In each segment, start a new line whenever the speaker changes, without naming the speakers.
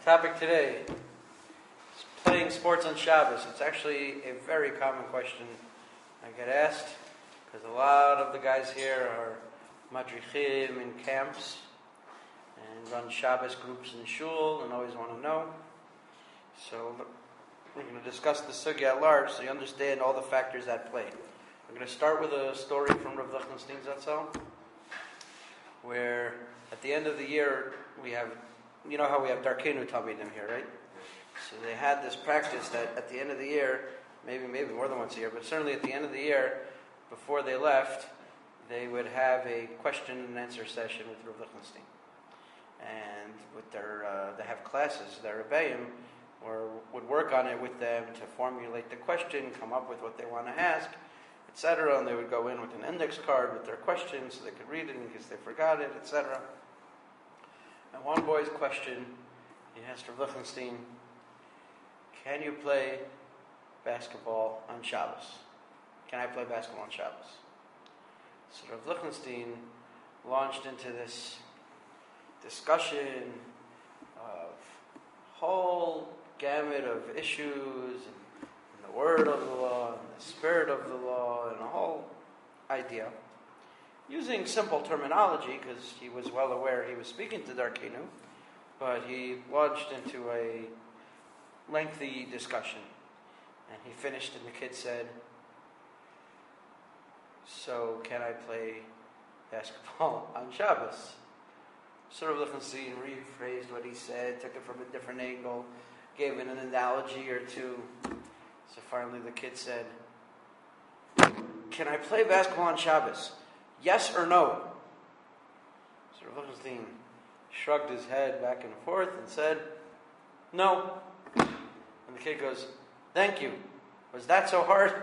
Topic today is playing sports on Shabbos. It's actually a very common question I get asked because a lot of the guys here are madrichim in camps and run Shabbos groups in shul and always want to know. So we're going to discuss the sugya at large so you understand all the factors at play. We're going to start with a story from Rav Lichtenstein Zatzal, where at the end of the year we have, you know how we have Darkeinu Talmidim here, right? So they had this practice that at the end of the year, maybe more than once a year, but certainly at the end of the year, before they left, they would have a question and answer session with Rav Lichtenstein. And with their, they have classes, their Rebbeim, or would work on it with them to formulate the question, come up with what they want to ask, etc. And they would go in with an index card with their questions so they could read it in case they forgot it, etc. And one boy's question, he asked Rav Lichtenstein, can you play basketball on Shabbos? Can I play basketball on Shabbos? So Rav Lichtenstein launched into this discussion of whole gamut of issues and the word of the law and the spirit of the law and a whole idea, using simple terminology because he was well aware he was speaking to Darkeinu, but he launched into a lengthy discussion. And he finished and the kid said, so can I play basketball on Shabbos? So Rav Lichtenstein rephrased what he said, took it from a different angle, gave it an analogy or two. So finally the kid said, can I play basketball on Shabbos? Yes or no? So Rav Lichtenstein shrugged his head back and forth and said, no. And the kid goes, thank you. Was that so hard?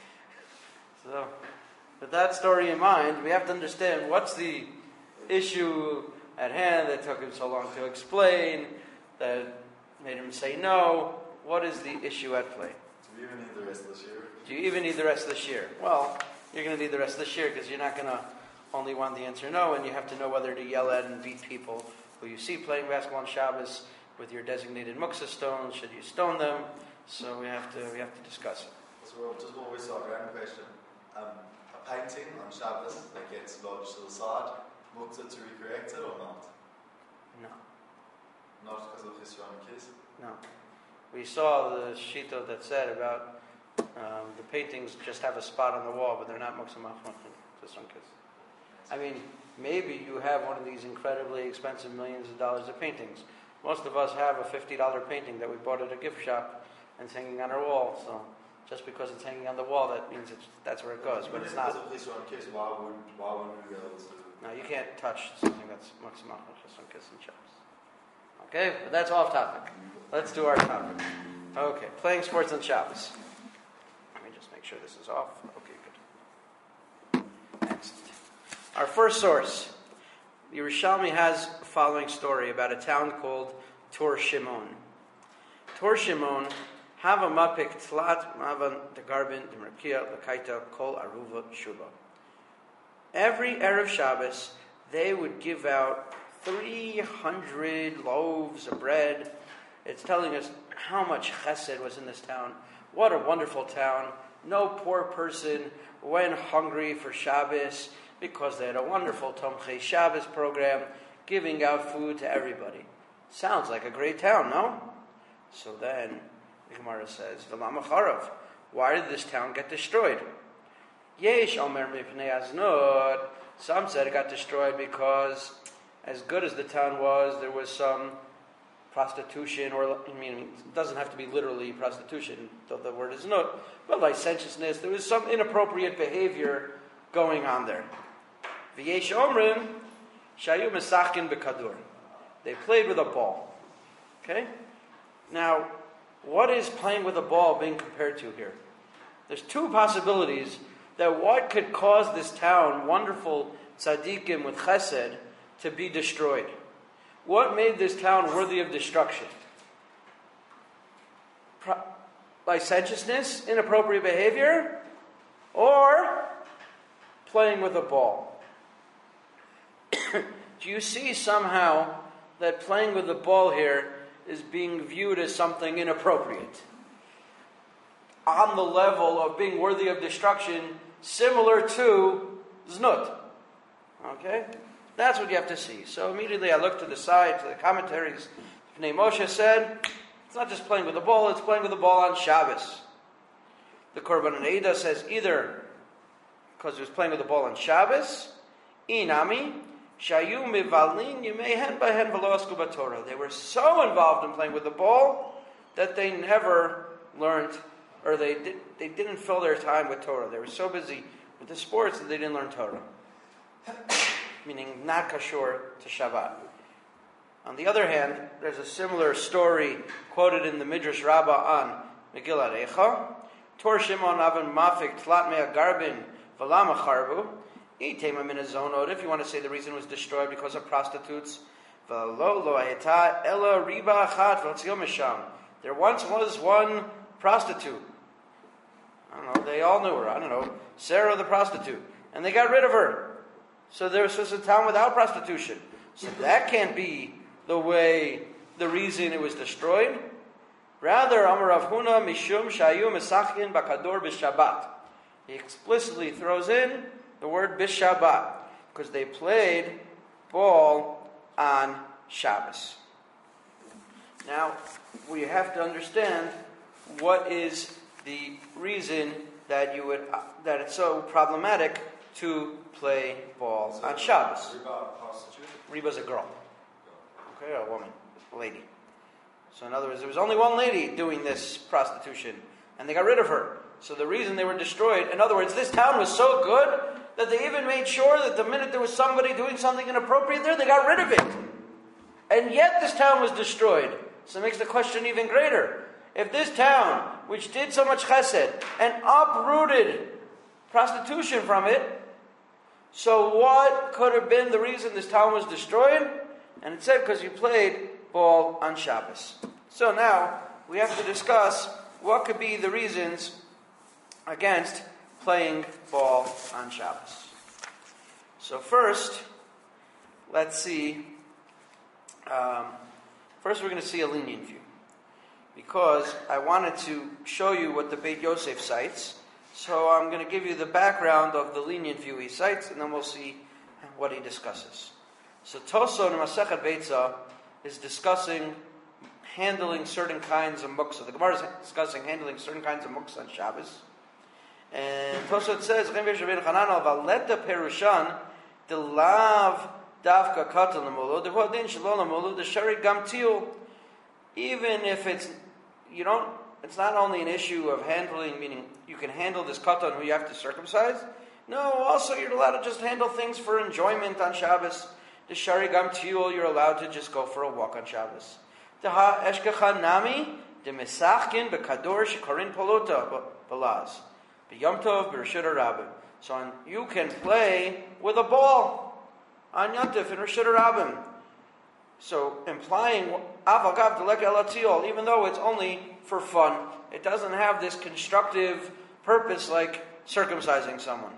So, with that story in mind, we have to understand what's the issue at hand that took him so long to explain, that made him say no. What is the issue at play?
Do you even need the rest of this year?
Do you even need the rest of this year? Well, you're going to need the rest of this year because you're not going to only want the answer no, and you have to know whether to yell at and beat people who you see playing basketball on Shabbos with your designated muktzah stones. Should you stone them? So we have to discuss it.
So just one we saw, random question. A painting on Shabbos that gets lodged to the side, muktzah to recorrect it or not?
No.
Not because of Chesron Kiss?
No. We saw the shita that said about the paintings just have a spot on the wall, but they're not muktzah Chesron Kiss. I mean, maybe you have one of these incredibly expensive millions of dollars of paintings. Most of us have a $50 painting that we bought at a gift shop and it's hanging on our wall. So just because it's hanging on the wall, that means that's where it goes. But it's not.
Because of Chesron Kiss, why wouldn't we be able to?
No, you can't touch something that's muktzah Chesron Kiss and Shabbos. Okay, but that's off topic. Let's do our topic. Okay, playing sports on Shabbos. Let me just make sure this is off. Okay, good. Next. Our first source. The Yerushalmi has the following story about a town called Tor Shimon. Tor Shimon, Hava Mapik Tlat Mavan the Garbin the Merkia Lakaita Kol Aruva Shuba. Every Erev Shabbos, they would give out 300 loaves of bread. It's telling us how much chesed was in this town. What a wonderful town. No poor person went hungry for Shabbos because they had a wonderful Tomchei Shabbos program giving out food to everybody. Sounds like a great town, no? So then, the Gemara says, V'lama charav, why did this town get destroyed? Yesh omer mipnei aznot. Some said it got destroyed because, as good as the town was, there was some prostitution, or I mean, it doesn't have to be literally prostitution, though the word is not, but licentiousness. There was some inappropriate behavior going on there. V'yesh omrim shayu mesachkin bekadur. They played with a ball. Okay? Now, what is playing with a ball being compared to here? There's two possibilities that what could cause this town, wonderful tzaddikim with chesed, to be destroyed. What made this town worthy of destruction? Licentiousness, inappropriate behavior, or playing with a ball? Do you see somehow that playing with the ball here is being viewed as something inappropriate, on the level of being worthy of destruction, similar to znut. Okay? That's what you have to see. So immediately I looked to the side, to the commentaries. Pnei Moshe said, it's not just playing with the ball, it's playing with the ball on Shabbos. The Korban Eidah says either because he was playing with the ball on Shabbos, inami, shayu mivalin yimehen bahen v'lo asku b'Torah. They were so involved in playing with the ball that they never learned, or they didn't fill their time with Torah. They were so busy with the sports that they didn't learn Torah. Meaning not kashur to Shabbat. On the other hand, there's a similar story quoted in the Midrash Rabbah on Megillat Eicha. Tor Shimon Avon Mafik Tlat Mea Garbin V'Lama Charbu. Itema Min Azonot. If you want to say the reason was destroyed because of prostitutes. V'Lo Lo Ayeta Ela Riba Achat V'Tzion Misham. There once was one prostitute. I don't know, they all knew her. I don't know, Sarah the prostitute. And they got rid of her. So there was a town without prostitution. So that can't be the reason it was destroyed. Rather, Amar Rav Huna Mishum Shayu Mesachin Bakador B'Shabbat. He explicitly throws in the word B'Shabbat because they played ball on Shabbos. Now, we have to understand what is the reason that that it's so problematic to play ball on Shabbos. Riba's a girl. Okay, a woman, a lady. So in other words, there was only one lady doing this prostitution, and they got rid of her. So the reason they were destroyed, in other words, this town was so good that they even made sure that the minute there was somebody doing something inappropriate there, they got rid of it. And yet this town was destroyed. So it makes the question even greater. If this town, which did so much chesed, and uprooted prostitution from it, so what could have been the reason this town was destroyed? And it said because you played ball on Shabbos. So now we have to discuss what could be the reasons against playing ball on Shabbos. So first, let's see. First we're going to see a lenient view. Because I wanted to show you what the Beit Yosef cites. So I'm going to give you the background of the lenient view he cites, and then we'll see what he discusses. So Tosot in Masechet Beitzah is discussing handling certain kinds of muktzah. The Gemara is discussing handling certain kinds of muktzah on Shabbos. And Tosot says, Valeta Perushan, the lav davka katan lemulu, the vodin shalom lemulu, the shari gamtil. Even if it's not only an issue of handling, meaning you can handle this katan who you have to circumcise. No, also you're allowed to just handle things for enjoyment on Shabbos. The shari gamtil, you're allowed to just go for a walk on Shabbos. The ha eshkecha nami, the mesachkin bekador shekarin polota balaz, b'yom tov b'reshut harabim. So you can play with a ball on Yom Tov in Reshut harabim. So implying avagav delek elatiol, even though it's only for fun, it doesn't have this constructive purpose like circumcising someone.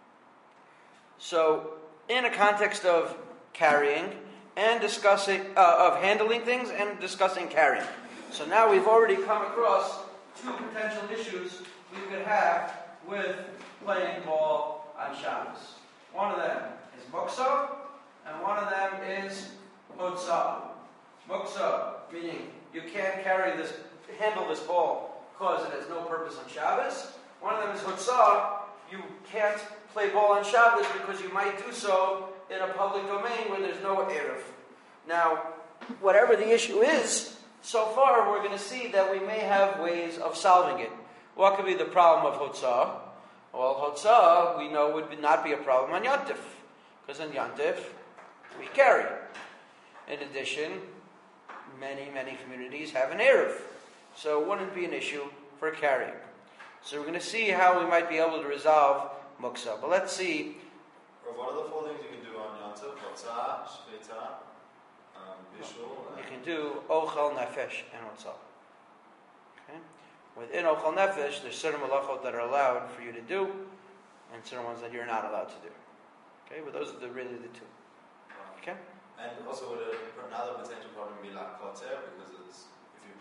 So in a context of carrying and discussing, of handling things and discussing carrying. So now we've already come across two potential issues we could have with playing ball on Shabbos. One of them is muktzah, and one of them is hotzah. Muktzah, meaning you can't handle this ball because it has no purpose on Shabbos. One of them is hotzah, you can't play ball on Shabbos because you might do so in a public domain where there's no eruv. Now, whatever the issue is, so far we're going to see that we may have ways of solving it. What could be the problem of hotzah? Well, hotzah, we know, would not be a problem on Yom Tov, because on Yom Tov, we carry. In addition, many communities have an eruv, so it wouldn't be an issue for carrying. So we're going to see how we might be able to resolve muktzah. But let's see.
What are the four things you can do on Yom Tov? Hotzah, shvita, bishul.
You can do ochel nefesh and hotzah. Okay. Within ochel nefesh, there's certain malachot that are allowed for you to do, and certain ones that you're not allowed to do. Okay, but those are really the two. Okay.
And also would another potential problem be like koter, because it's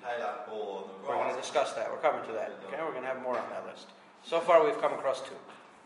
Halak ball on the
We're going
grass.
to discuss that. We're coming to that. Okay, we're going to have more on that list. So far, we've come across 2.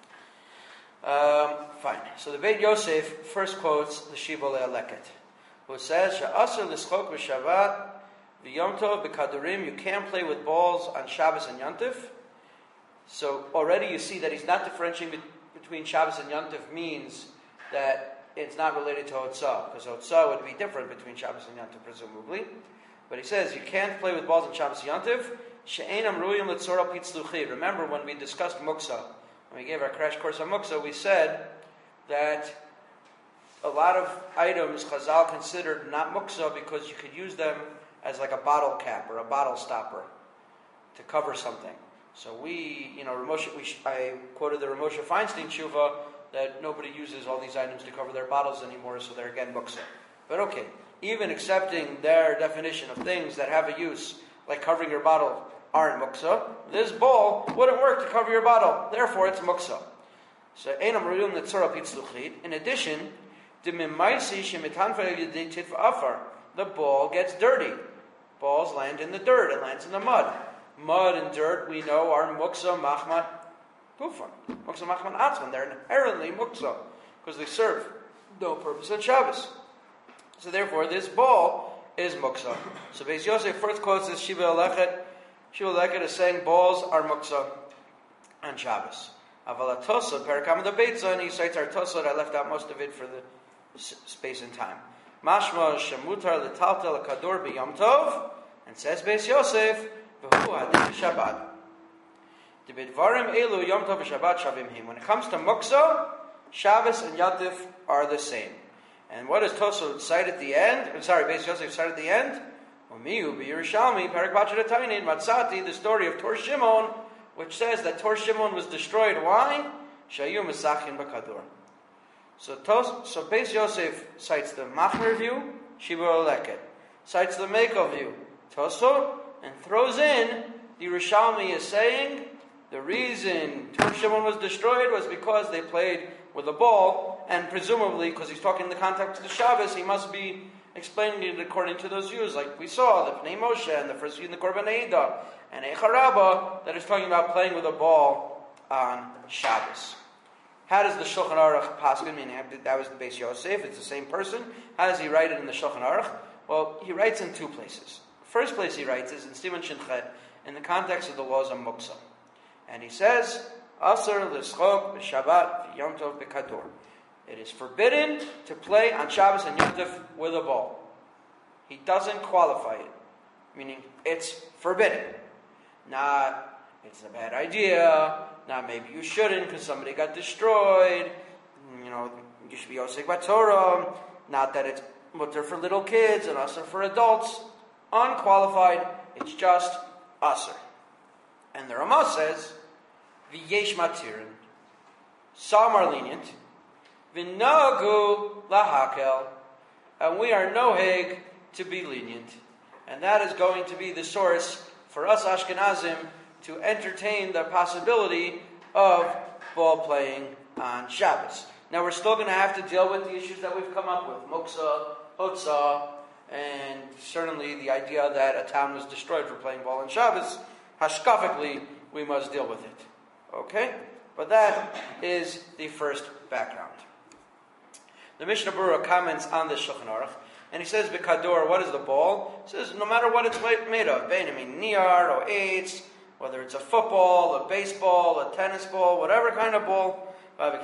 Fine. So the Beit Yosef first quotes the Shiva Le'aleket, who says, "She'asur l'schok b'Shabbat v'Yom Tov b'Kadurim." You can't play with balls on Shabbos and Yontif. So already you see that he's not differentiating between Shabbos and Yontif means that it's not related to Hotzah, because Hotzah would be different between Shabbos and Yontif, presumably. But he says you can't play with balls on Shabbos and Yontif. She'enam ruyim l'tzora pitzluchi. Remember when we discussed Muksa, when we gave our crash course on Muksa, we said that a lot of items Chazal considered not Muksa because you could use them as like a bottle cap or a bottle stopper to cover something. So I quoted the Ramosha Feinstein Tshuva that nobody uses all these items to cover their bottles anymore, so they're again Muksa. But okay, even accepting their definition of things that have a use, like covering your bottle, aren't Muksa, this bowl wouldn't work to cover your bottle, therefore it's Muksa. So, in addition, the ball gets dirty. Balls land in the dirt, it lands in the mud. Mud and dirt, we know, are Muksa Machmat Gufan. Muksa Machmat Atzman. They're inherently Muksa, because they serve no purpose on Shabbos. So therefore, this ball is Muksa. So Beis Yosef first quotes this Shiva Alechet. Shiva Alechet is saying balls are Muksa on Shabbos. Aval HaTosot, Parakam the Beitzah, and he cites our Tosot. I left out most of it for the space and time. Mashma Shemutar L'Taltel Kador B'Yom Tov, and says Beis Yosef, V'hu Hadin Shabbat. D'Bidvarim Elu Yom Tov Shabbat Shavim Him. When it comes to Muksa, Shabbos and Yantif are the same. And what does Tosot cite at the end? Beis Yosef cite at the end? Umiyu B'Yerushalmi Parak Bachar Tainin Matzati, the story of Tor Shimon, which says that Tor Shimon was destroyed. Why? Shayu Mesachin B'Kadur. So Beis Yosef cites the Machmer view, Shiva Alechet, cites the Mekel view, Tosot, and throws in the Yerushalmi is saying the reason Tor Shimon was destroyed was because they played with a ball, and presumably, because he's talking in the context of the Shabbos, he must be explaining it according to those views, like we saw, the Pnei Moshe, and the first view in the Korban Eidah, and Eicha Rabbah, that is talking about playing with a ball on Shabbos. How does the Shulchan Aruch paskin, meaning that was the Beis Yosef, it's the same person, how does he write it in the Shulchan Aruch? Well, he writes in 2 places. The first place he writes is in Siman Shin Chet, in the context of the laws of Muksa. And he says, Asur l'schok b'Shabbat v'Yom Tov b'Kadur. It is forbidden to play on Shabbos and Yom Tov with a ball. He doesn't qualify it, meaning it's forbidden. Not, it's a bad idea, not maybe you shouldn't because somebody got destroyed, you should be Osek Batorah, not that it's mutter for little kids and Asur for adults. Unqualified, it's just Asur. And the Ramah says, V'yesh matirin, some are lenient, V'nagu lahakel, and we are noheg to be lenient. And that is going to be the source for us Ashkenazim to entertain the possibility of ball playing on Shabbos. Now we're still going to have to deal with the issues that we've come up with, Muksa, Hotzah, and certainly the idea that a town was destroyed for playing ball on Shabbos. Hashkafically, we must deal with it. Okay? But that is the first background. The Mishnah Berurah comments on this Shulchan Aruch, and he says, B'Kador, what is the ball? He says, no matter what it's made of, niyar or eitz, whether it's a football, a baseball, a tennis ball, whatever kind of ball, so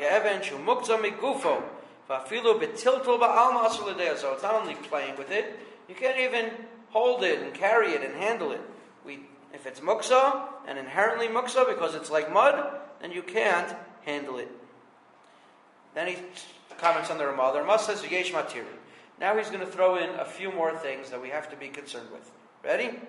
it's not only playing with it, you can't even hold it and carry it and handle it. If it's muksa, and inherently muksa because it's like mud, then you can't handle it. Then he comments on the Ramah. The Ramah says, Yesh matiri. Now he's going to throw in a few more things that we have to be concerned with. Ready?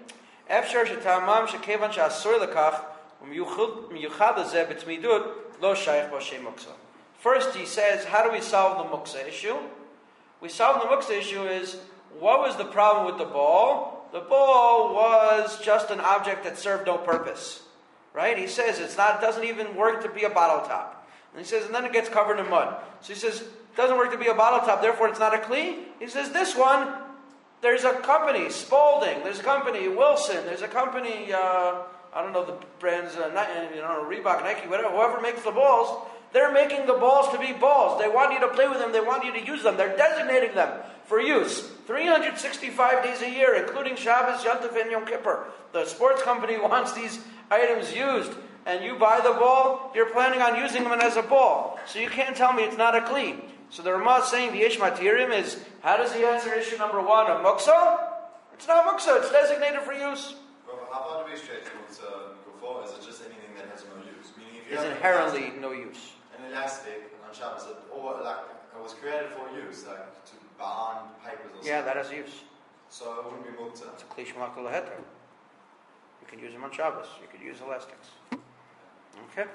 First he says, how do we solve the muksa issue? We solve the muksa issue is, what was the problem with the ball? The ball was just an object that served no purpose. Right? He says it doesn't even work to be a bottle top. And he says, and then it gets covered in mud. So he says, it doesn't work to be a bottle top, therefore it's not a kli. He says, this one There's a company, Spalding. There's a company, Wilson. There's a company, I don't know the brands, Reebok, Nike, whatever. Whoever makes the balls, they're making the balls to be balls. They want you to play with them. They want you to use them. They're designating them for use. 365 days a year, including Shabbos, Yom Tov, and Yom Kippur. The sports company wants these items used. And you buy the ball, you're planning on using them as a ball. So you can't tell me it's not a kli. So the Ramah is saying the Yesh Matirim is, how does he answer issue number one of Muksa? It's not Muksa, it's designated for use.
Well, how far do we stretch Muksa go for? Is it just anything that has no use? Meaning if you
It's
have
inherently no use.
an elastic on Shabbos, or like it was created for use, like to bind papers or something.
Yeah, that has use.
So it wouldn't be Muksa.
It's a Kli Shemach L'Heter. You can use them on Shabbos. You could use elastics. Okay.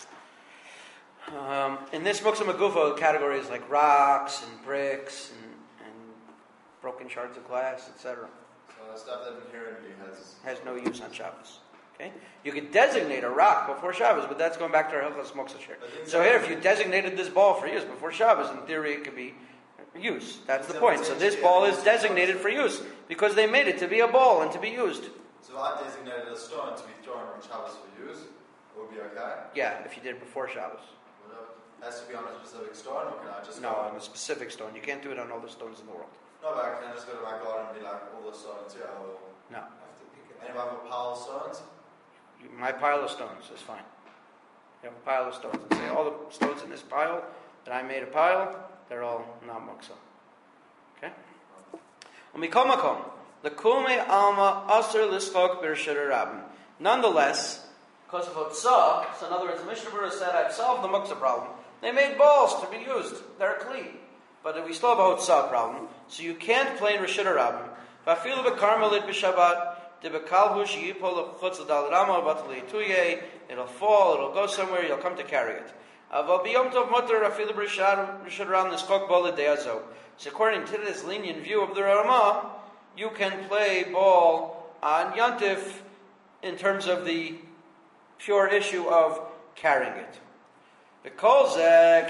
In this Muksa Magufa, categories like rocks and bricks and broken shards of glass, etc.
So stuff that inherently
has no use on Shabbos. Okay. You could designate a rock before Shabbos, but that's going back to our Hilchos Muksa share. So here, if you designated this ball for use before Shabbos, in theory it could be use. That's the point. So this ball is designated for use because they made it to be a ball and to be used.
So if I designated a stone to be thrown on Shabbos for use, it would be okay?
Yeah, if you did it before Shabbos.
It has to be on a specific stone, or can I just
No, on a specific stone. You can't do it on all the stones in the world.
No, but can I just go to my garden and be like, all the stones here, I will
No.
have to pick it. And if I have a pile of stones?
My pile of stones is fine. You have a pile of stones. And say all the stones in this pile that I made a pile, they're all not muksa. Okay? Umikol makom, the kulme alma aser liskok b'reshut rabim. Nonetheless, because of Otzah, so in other words, the Mishnah Berurah said, I've solved the muksa problem. They made balls to be used. They're kli. But we still have a Otzah problem. So you can't play in Reshut Rabim. V'afilu b'karmelit b'shabbat, debekalhu she'yipol l'chutz l'dal rama v'atal yituye. It'll fall, it'll go somewhere, you'll come to carry it. Aval b'yom tov mutter afilu b'reshut Rabim niskok bol l'deyazo. So according to this lenient view of the Ramah, you can play ball on Yantif in terms of the pure issue of carrying it. You've alluded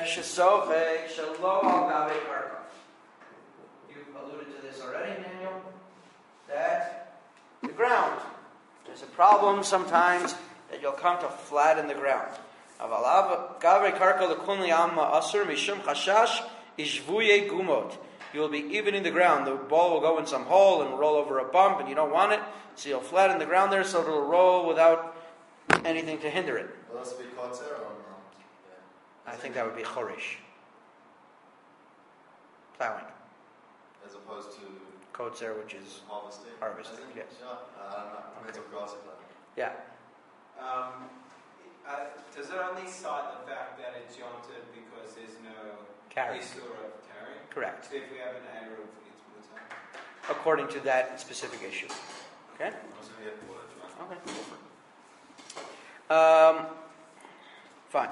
to this already, Daniel. That the ground. There's a problem sometimes that you'll come to flat in the ground. You will be even in the ground. The ball will go in some hole and roll over a bump, and you don't want it, so you'll flatten the ground there so it'll roll without anything to hinder it.
Will this be kotzer or no?
I think that would be chorish. Plowing.
As opposed to
Kotzer, which is harvesting, yes.
Yeah, I don't know. Depends what grass it's like.
Yeah.
Does it only cite the fact that it's yonted because there's no
Carry.
isur of carrying?
Correct.
So if we have an error of it's mutar.
According to that specific issue. Okay? Okay. Fine.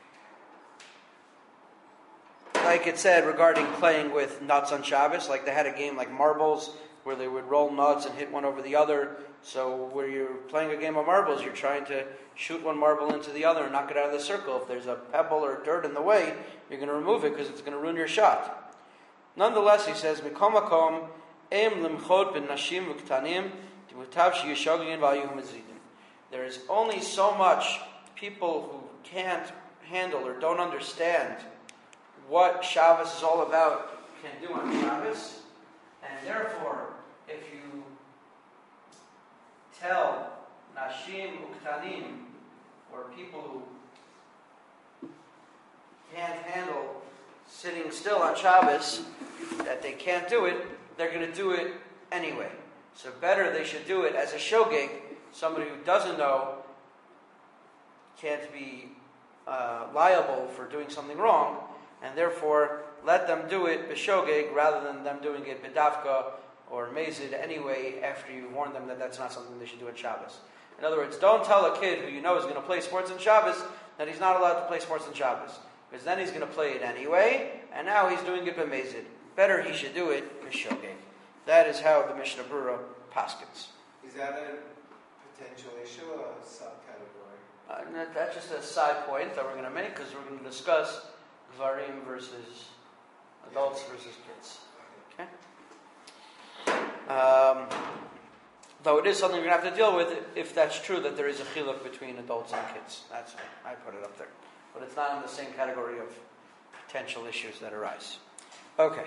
Like it said regarding playing with nuts on Shabbos, like they had a game like marbles where they would roll nuts and hit one over the other. So where you're playing a game of marbles, you're trying to shoot one marble into the other and knock it out of the circle. If there's a pebble or dirt in the way, you're going to remove it because it's going to ruin your shot. Nonetheless, he says, Mikom makom em limchot ben nashim v'ktanim t'mutav sheyishogin v'ayuhum ezidin. There is only so much people who can't handle or don't understand what Shabbos is all about can do on Shabbos, and therefore, if you tell Nashim Uktanim, or people who can't handle sitting still on Shabbos, that they can't do it, they're going to do it anyway. So better they should do it as a shogeg, somebody who doesn't know can't be liable for doing something wrong, and therefore let them do it b'shogeg rather than them doing it b'dafka or mezid anyway after you warn them that that's not something they should do on Shabbos. In other words, don't tell a kid who you know is going to play sports on Shabbos that he's not allowed to play sports on Shabbos, because then he's going to play it anyway, and now he's doing it b'mezid. Better he should do it b'shogeg. That is how the Mishnah Berurah paskins.
Is that a potential issue or a subcategory?
That's just a side point that we're going to make because we're going to discuss Gvarim versus adults versus kids. Okay? Though it is something we're going to have to deal with if that's true that there is a chiluk between adults and kids. That's why I put it up there. But it's not in the same category of potential issues that arise. Okay.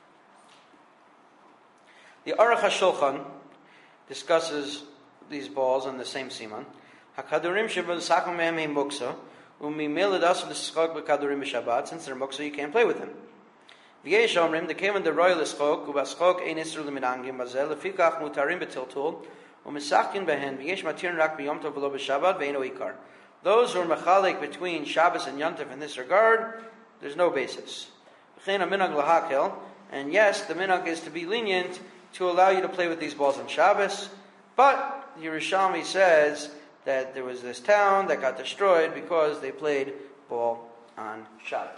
The Aruch HaShulchan discusses these balls on the same siman. HaKadurim shebesakum mehem ein muksa, u'mimele dasu l'schok b'kadurim b'Shabbat. Since they're muksa, you can't play with them. V'yesh omrim, the kevan the royal l'schok, u'baschok ein isru l'minangim bazel, lefikach mutarim b'tiltul, u'misachkin behen, v'yesh matirin rak b'yom tov v'lo b'Shabbat, v'eino ikar. Those who are mechalik between Shabbos and Yontif in this regard, there's no basis. V'chein ha'minag l'hakel, and yes, the minhag is to be lenient to allow you to play with these balls on Shabbos, but Yerushalmi says that there was this town that got destroyed because they played ball on Shabbos.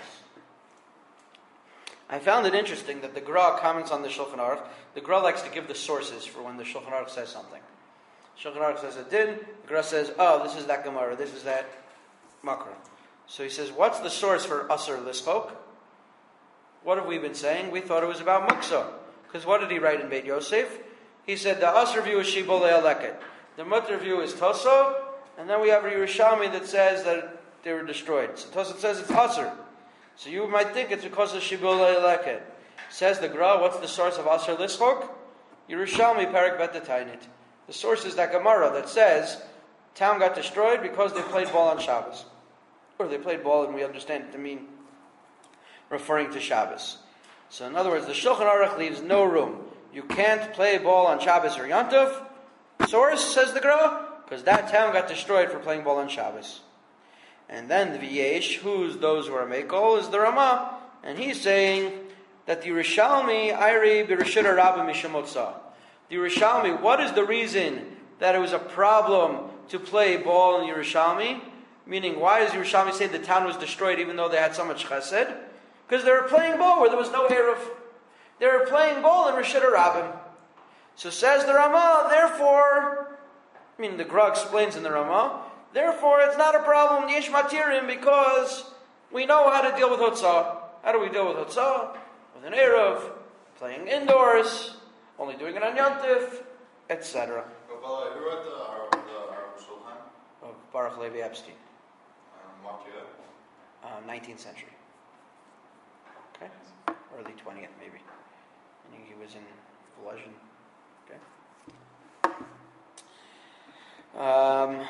I found it interesting that the Gra comments on the Shulchan Aruch. The Gra likes to give the sources for when the Shulchan Aruch says something. Shulchan Aruch says it did. The Gra says, oh, this is that Gemara, this is that Makra. So he says, what's the source for Asr Lischok? What have we been saying? We thought it was about Muksa. Because what did he write in Beit Yosef? He said the Asr view is Shibbolei Aleket. The Mutter view is Tosod. And then we have a Yerushalmi that says that they were destroyed. So Tosod says it's Asr. So you might think it's because of Shibbolei Aleket. Says the Gra, what's the source of Asr Lischok? Yerushalmi Perek Bet Tainit. The source is that Gemara that says town got destroyed because they played ball on Shabbos. Or they played ball, and we understand it to mean referring to Shabbos. So in other words, the Shulchan Aruch leaves no room. You can't play ball on Shabbos or Yontif. Source, says the Gra, because that town got destroyed for playing ball on Shabbos. And then the V'yesh, who's those who are Meikol, is the Ramah, and he's saying that the Yerushalmi, Ayri B'Reshut HaRabba Mishamotza. The Yerushalmi, what is the reason that it was a problem to play ball in Yerushalmi? Meaning, why does Yerushalmi say the town was destroyed even though they had so much chesed? Because they were playing ball where there was no Eruv. They were playing ball in Reshut HaRabim. So says the Ramah, therefore, the Gra explains in the Ramah, therefore it's not a problem, Yesh Matirim, because we know how to deal with Hotzah. How do we deal with Hotzah? With an Eruv, playing indoors, only doing it on Yontif, etc.
But by the way, who wrote the Aruch Shulchan?
Of Baruch Levi Epstein.
What year?
19th century. Okay? Early 20th, maybe. I think he was in Volozhin. Okay?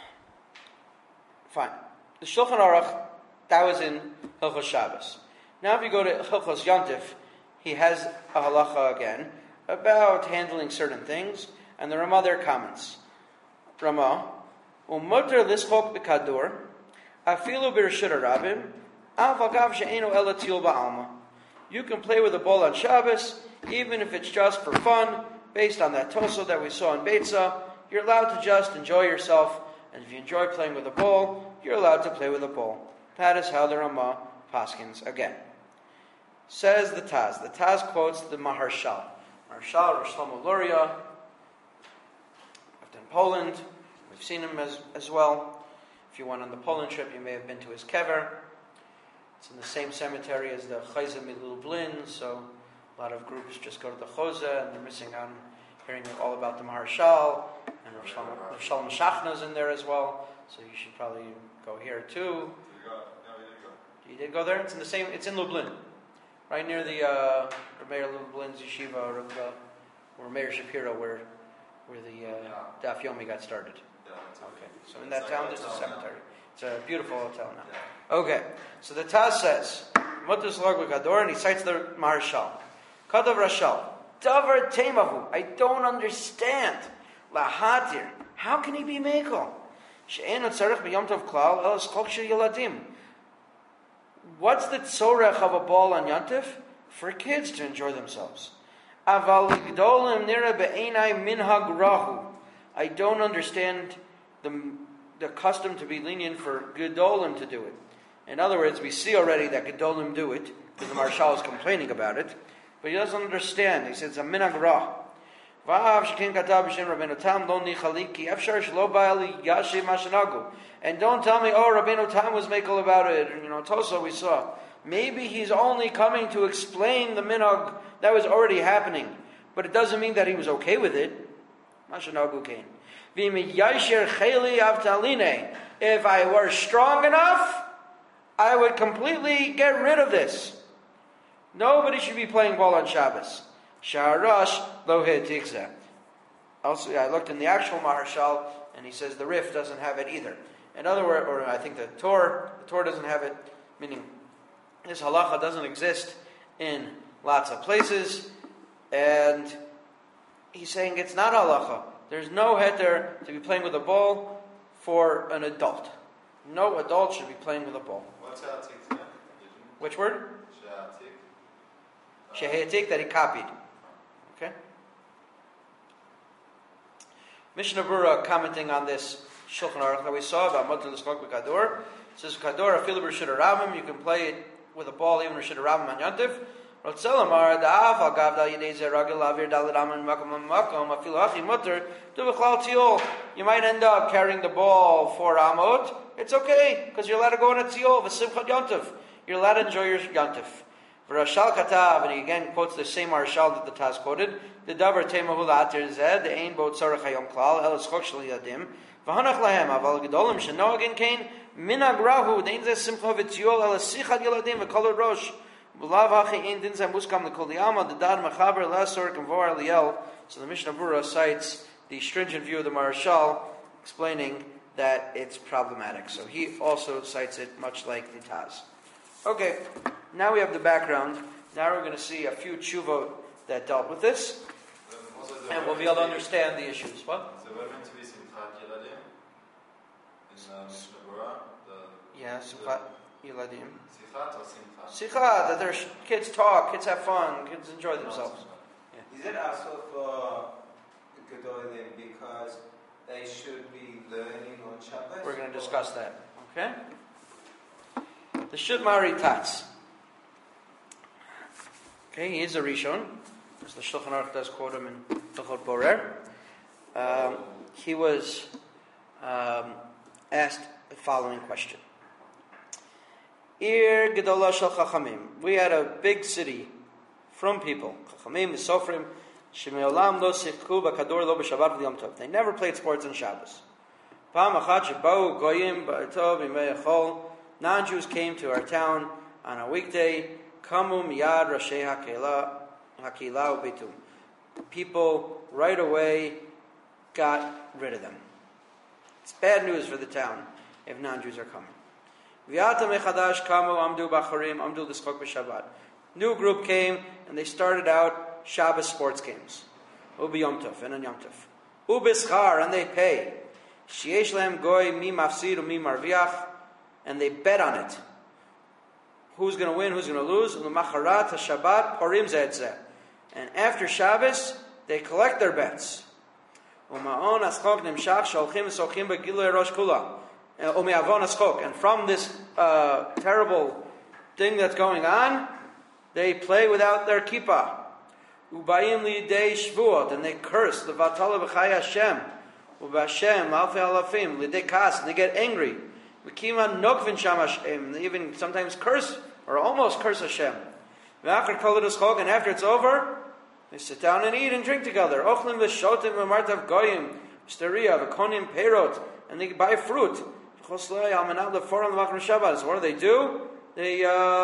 Fine. The Shulchan Aruch, that was in Hilchos Shabbos. Now if you go to Hilchos Yontif, he has a halacha again about handling certain things, and the Ramah there comments. Ramah, Umutter lischok b'kadur, afilu b'Reshut HaRabim, av agav she'enu ela til ba'alma. You can play with a ball on Shabbos, even if it's just for fun, based on that tosel that we saw in Beitza. You're allowed to just enjoy yourself, and if you enjoy playing with a ball, you're allowed to play with a ball. That is how the Ramah paskins again. Says the Taz. The Taz quotes the Maharshal. Maharshal, Rosh Shlomo Luria, lived in Poland. We've seen him as well. If you went on the Poland trip, you may have been to his kever. It's in the same cemetery as the Chayza Lublin, so a lot of groups just go to the Choza, and they're missing out on hearing all about the Maharshal, and Rav Shalom Shachna is in there as well, so you should probably go here too.
Did you go? No, we didn't go.
You did go there? It's in the same. It's in Lublin, right near the Meir Lublin's yeshiva, or Meir Shapiro, where the Daf Yomi got started.
Yeah,
Okay, so in that town there's a cemetery. It's a beautiful hotel now. Okay, so the Taz says, Mutus Lag Gador, and he cites the Maharshal. Kadav Rashal, Davar Temahu, I don't understand. Lahatir, how can he be Mekel? She'en Tzarech B'Yom Tov Klal, El Eschok Shel Yeladim. What's the tzorech of a ball on Yontif? For kids to enjoy themselves. Aval Gdolim Nira Be'enai Minhag Rahu. I don't understand the custom to be lenient for Gedolim to do it. In other words, we see already that Gedolim do it, because the Maharshal is complaining about it, but he doesn't understand. He says, it's a minhag rah. And don't tell me, oh, Rabbeinu Tam was makel about it. And, Tosa we saw. Maybe he's only coming to explain the minhag that was already happening, but it doesn't mean that he was okay with it. Mashanagu Kain. If I were strong enough, I would completely get rid of this. Nobody should be playing ball on Shabbos. Sha'arash lo hetikzeh. Also, I looked in the actual Maharshal, and he says the Rif doesn't have it either. In other words, or I think the Torah doesn't have it, meaning this halacha doesn't exist in lots of places, and he's saying it's not halacha. There's no heter to be playing with a ball for an adult. No adult should be playing with a ball.
What's Ha'atik there?
Which word?
Sha'atik.
Shehetik, that he copied. Okay? Mishnah Berurah commenting on this Shulchan Aruch that we saw about Mutter L'Skok B'Kador. It says, Kador, Afilu B'Rishud Rabim, you can play it with a ball even Rishud Rabim on Yontif. Rotzelamar, Da'af, Al-Gav, Dal Yidei Zer, Ragil, Avir, Dalit, Aman, Makom, Afilu Hachi, Mutter, Du B'Chlal Tiol. You might end up carrying the ball for Amot. It's okay, because you're allowed to go on a Tiol, V'Simchat Yontif. You're allowed to enjoy your Yontif. V'Rashal Katav, and he again quotes the same Marshal that the Taz quoted, the Davar Temahu La'atir Zed, the Ein Bo Tzarech Hayom Klal, El Eschok Shel Yadim, V'Hanach Lahem, Aval Gedolim, Shenoagin Kain, Minag Rahu, Dein Zeh Simcha V'Tiol, El Esichad Yeladim, V'Kolor Rosh, B'Lav Hachi Ein Din Zeh Muskam L'Kol Yama, the Dar Mechaber, Lesor, Kavor Eliel. So the Mishnah Berurah cites the stringent view of the Marshal, explaining that it's problematic. So he also cites it much like the Taz. Okay, now we have the background. Now we're going to see a few tshuvot that dealt with this, and we'll be able to understand the issues. What?
So we're meant to be Simchat Yeladim in Mishnah Berurah.
Yeah, Simchat Yeladim.
Simchat or Simchat?
Simchat, that their kids talk, kids have fun, kids enjoy themselves.
Is it also for Gedolim because they should be learning on Shabbos?
We're going to discuss that. Okay? The Shud Mari Tatz. Okay, he is a Rishon, as the Shulchan Aruch does quote him in Hilchot Borer. He was asked the following question. Ir Gedolah Shel Chachamim. We had a big city from people. Chachamim, Sofrim, Shemeolam lo sichku b'kador lo b'Shabbat v'Yom Tov. They never played sports on Shabbos. Pam achat shebau goyim b'Tov b'Yimei Chol. Non-Jews came to our town on a weekday. Kamu miyad Rashi Hakeilah u'Beitum. People right away got rid of them. It's bad news for the town if non-Jews are coming. V'yata mechadash kamu amdu b'acharim amdu l'skok b'Shabbat. New group came and they started out Shabbos sports games. Ubi Yom Tov and on Yom Tov. Ubischar, and they pay. Sheyesh lehem goy mi mafsid u'mi marviach. And they bet on it. Who's going to win, who's going to lose? L'macharat haShabbat parim zeh et zeh. And after Shabbos, they collect their bets. U'ma'on aschok nimshach sholchim v'sochim b'gilui rosh kula. U'me'avon aschok. And from this terrible thing that's going on, they play without their kippah. U'bayim li'idei shvuot. And they curse. L'vatala v'chai Hashem. U'b'Hashem l'alfei alafim. Li'idei kas. And they get angry. They even sometimes curse, or almost curse Hashem. And after it's over, they sit down and eat and drink together. And they buy fruit. So what do? They,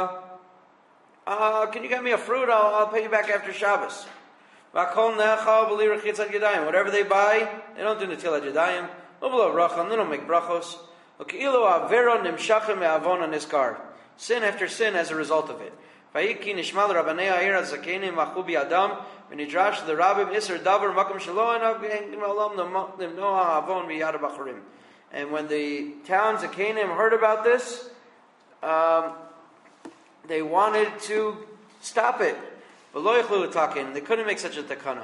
can you get me a fruit? I'll pay you back after Shabbos. Whatever they buy, they don't do Netilat Yadayim. They don't make brachos. Sin after sin as a result of it. And when the towns of Canaan heard about this, they wanted to stop it. They couldn't make such a takana.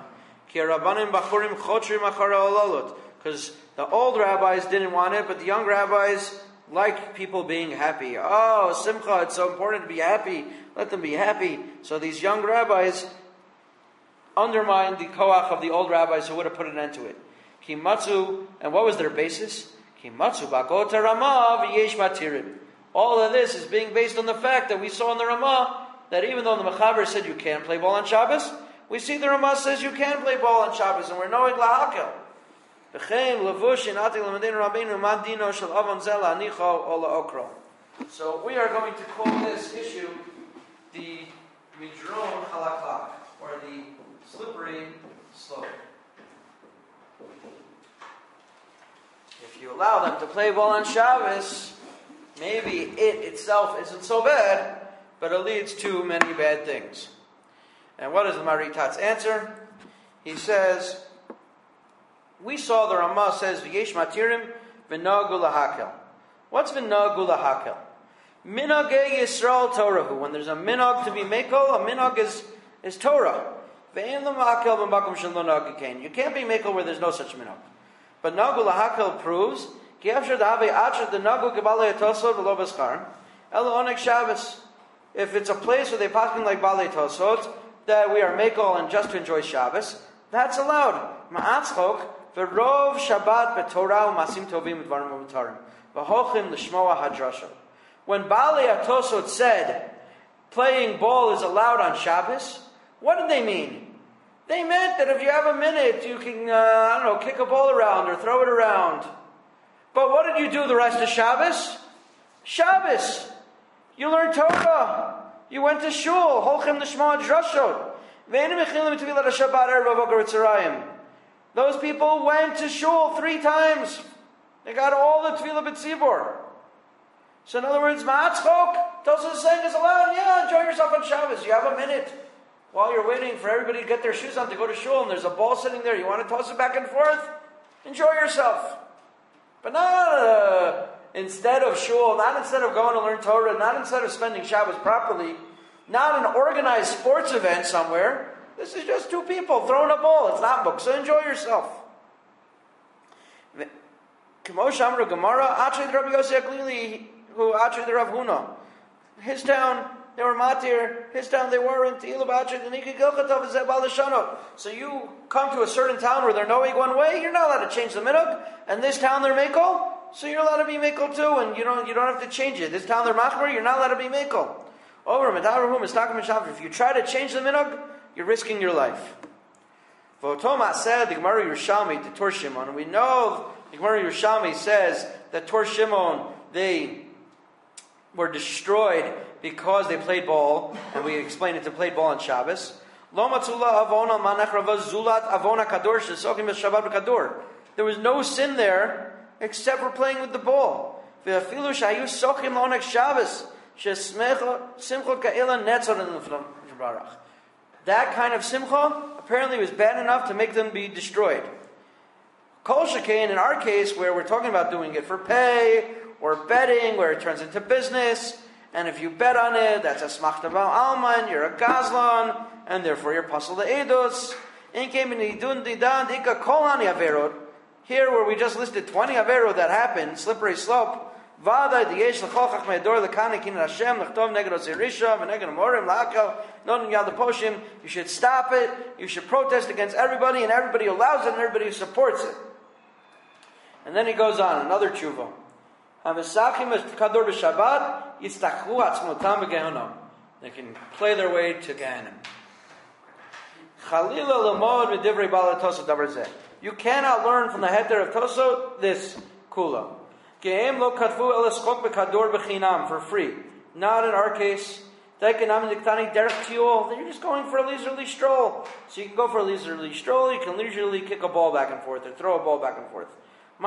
Because the old rabbis didn't want it, but the young rabbis like people being happy. Oh, Simcha, it's so important to be happy. Let them be happy. So these young rabbis undermined the koach of the old rabbis who would have put an end to it. Kimatsu, and what was their basis? Kimatsu ba'gota Ramah v'yesh matirim. All of this is being based on the fact that we saw in the Ramah that even though the Mechaber said you can't play ball on Shabbos, we see the Ramah says you can play ball on Shabbos, and we're knowing lahakel. So we are going to call this issue the Midron Halaklak, or the slippery slope. If you allow them to play ball on Shabbos, maybe it itself isn't so bad, but it leads to many bad things. And what is the Maritat's answer? He says, we saw the Ramah says, V'yesh matirim v'nagu lahakel. What's v'nagu lahakel? Minagei Yisrael Torahu. When there's a minag to be mekel, a minag is Torah. Ve'en l'mahakel b'makom shel lo nagi kain. You can't be mekel where there's no such minag. But nagu lahakel proves, ki afshar da'ave achar the nagu gebalei tosot v'lo b'schar, elo onek Shabbos. If it's a place where they paskin like balei tosot, that we are mekel and just to enjoy Shabbos, that's allowed. Ma'atzchok v'rov Shabbat b'torah u'masim tovim v'dvarim v'mutarim v'hochim l'shmoa hadrasha. When Balei Atosot said playing ball is allowed on Shabbos, what did they mean? They meant that if you have a minute, you can, kick a ball around or throw it around. But what did you do the rest of Shabbos? Shabbos. You learned Torah. You went to shul. Holchem l'shmoa drashot. Those people went to shul 3 times. They got all the tefillah b'tzibor. So in other words, ma'atzchok, Tosfos is saying is allowed. Yeah, enjoy yourself on Shabbos. You have a minute while you're waiting for everybody to get their shoes on to go to shul, and there's a ball sitting there. You want to toss it back and forth? Enjoy yourself. But not instead of shul, not instead of going to learn Torah, not instead of spending Shabbos properly, not an organized sports event somewhere. This is just 2 people throwing a ball. It's not book, so enjoy yourself. K'mosh Amru Gemara, Achay Rabbi Yossi Aglili, who Achay Rav Huna. His town, they were matir. His town, they weren't. So you come to a certain town where they're knowing one way, you're not allowed to change the minhag. And this town, they're mekel, so you're allowed to be mekel too, and you don't have to change it. This town, they're machmer, you're not allowed to be mekel. If you try to change the minhag, you're risking your life. V'otoma said the Gemara Yerushalmi to Tor Shimon, and we know the Gemara Yerushalmi says that Tor Shimon, they were destroyed because they played ball, and we explained it to played ball on Shabbos. Lo matzula avona manachrava zulat avona kador shesokim b'Shabbat b'kador. There was no sin there except for playing with the ball. V'afilu shayu sokim lonek Shabbos shesmecha simcha ka'ila netzarin l'fbarach. That kind of simcha apparently was bad enough to make them be destroyed. Kol shekain, in our case, where we're talking about doing it for pay or betting, where it turns into business, and if you bet on it, that's a smachta ba'al alman, you're a gazlan, and therefore you're pasal the edus. Here, where we just listed 20 averot that happened, slippery slope. You should stop it. You should protest against everybody, and everybody who allows it, and everybody who supports it. And then he goes on, another tshuva. They can play their way to Gehenna. You cannot learn from the heter of Tosot this kula. For free. Not in our case. You're just going for a leisurely stroll. So you can go for a leisurely stroll, you can leisurely kick a ball back and forth, or throw a ball back and forth.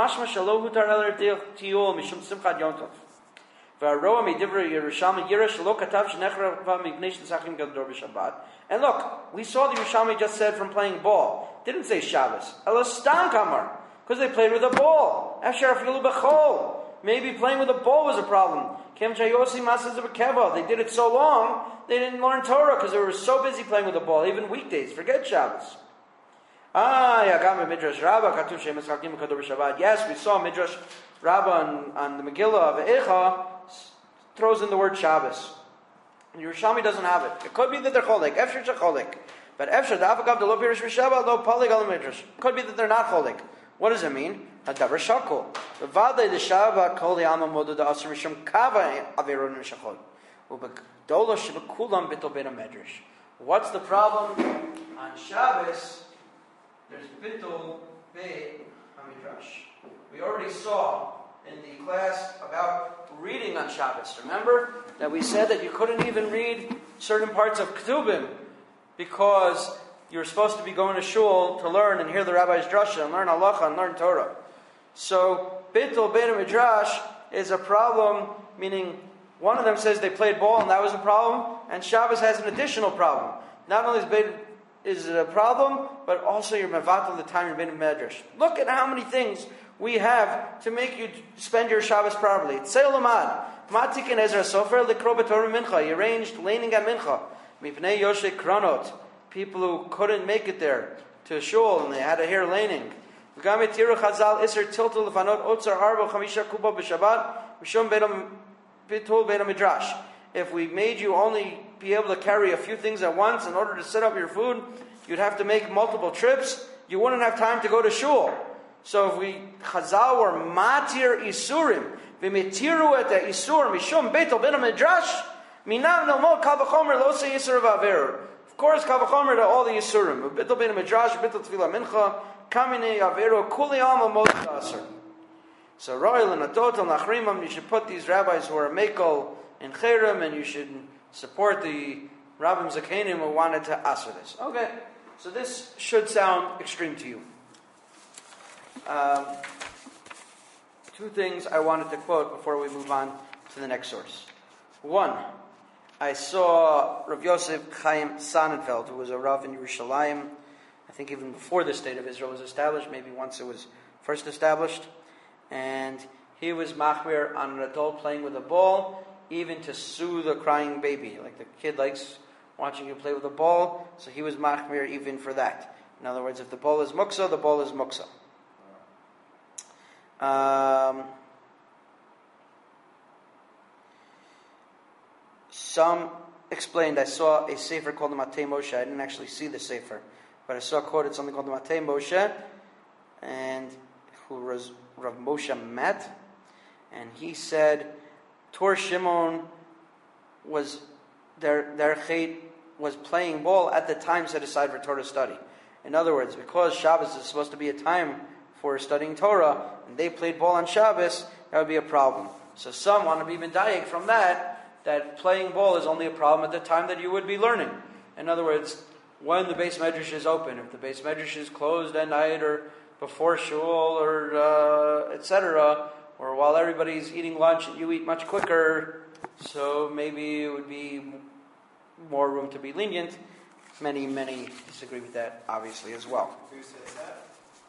And look, we saw the Yerushalmi just said from playing ball. Didn't say Shabbos. Elastam kamar. Because they played with a ball. Maybe playing with a ball was a problem. They did it so long, they didn't learn Torah because they were so busy playing with the ball, even weekdays. Forget Shabbos. Yes, we saw Midrash Rabbah on the Megillah of Eicha throws in the word Shabbos. And Yerushalmi doesn't have it. It could be that they're cholik. Efshar cholik. But efshar da'afakav lo pirish v'shabbat lo palig al midrash. Could be that they're not cholik. What does it mean? Hadavar shakol. V'vadei d'shabbat kol yama modu da'asur mishum kava averun v'shachol. U'b'gdola shebekulam bitol bein medrash. What's the problem? On Shabbos, there's bitol bein HaMidrash. We already saw in the class about reading on Shabbos. Remember that we said that you couldn't even read certain parts of Ketubim because you're supposed to be going to shul to learn and hear the rabbi's drasha and learn halacha and learn Torah. So Bittul Beit HaMidrash is a problem, meaning one of them says they played ball and that was a problem, and Shabbos has an additional problem. Not only is it a problem, but also you're mevatel the time you're Beit HaMidrash. Look at how many things we have to make you spend your Shabbos properly. Tzei Lamad, Matikin Ezra Sofer, Likro B'Torah Mincha. He arranged laning at Mincha. Mipnei Yoshe Kronot. People who couldn't make it there to shul and they had to hear laning. V'gam etiru Chazal Iser Tiltul Lefanot Otzar Arba Chamisha Kuba B'Shabbat Mishum Bitul Beit HaMidrash. If we made you only be able to carry a few things at once in order to set up your food, you'd have to make multiple trips. You wouldn't have time to go to shul. So if we Chazal were matir isurim, v'mitiru et isur mishum Beitul Beit HaMidrash, minav nalmod kal v'chomer lo se yisur v'averu. Of course, kal v'chomer to all the yisurim. Beitul Beit HaMidrash, Beitul Tefillah Mincha, kamine averu kuli alma mod aser. So royal and adot and lachrimam, you should put these rabbis who are mekel in cherem, and you should support the rabbim zakenim who wanted to aser this. Okay, so this should sound extreme to you. Two things I wanted to quote before we move on to the next source. One, I saw Rav Yosef Chaim Sonnenfeld, who was a Rav in Yerushalayim, I think even before the state of Israel was established, maybe once it was first established, and he was machmir on an adult playing with a ball, even to soothe a crying baby. Like the kid likes watching you play with a ball, so he was machmir even for that. In other words, if the ball is muksa, the ball is muksa. Some explained, I saw a sefer called the Matei Moshe. I didn't actually see the sefer, but I saw quoted something called the Matei Moshe, and who was Rav Moshe met, and he said Tor Shimon was their chait was playing ball at the time set aside for Torah study. In other words, because Shabbos is supposed to be a time for studying Torah, and they played ball on Shabbos, that would be a problem. So some want to be medayek from that playing ball is only a problem at the time that you would be learning. In other words, when the Beis Medrash is open, if the Beis Medrash is closed at night or before shul or etc., or while everybody's eating lunch and you eat much quicker, so maybe it would be more room to be lenient. Many disagree with that, obviously, as well.
Who says that?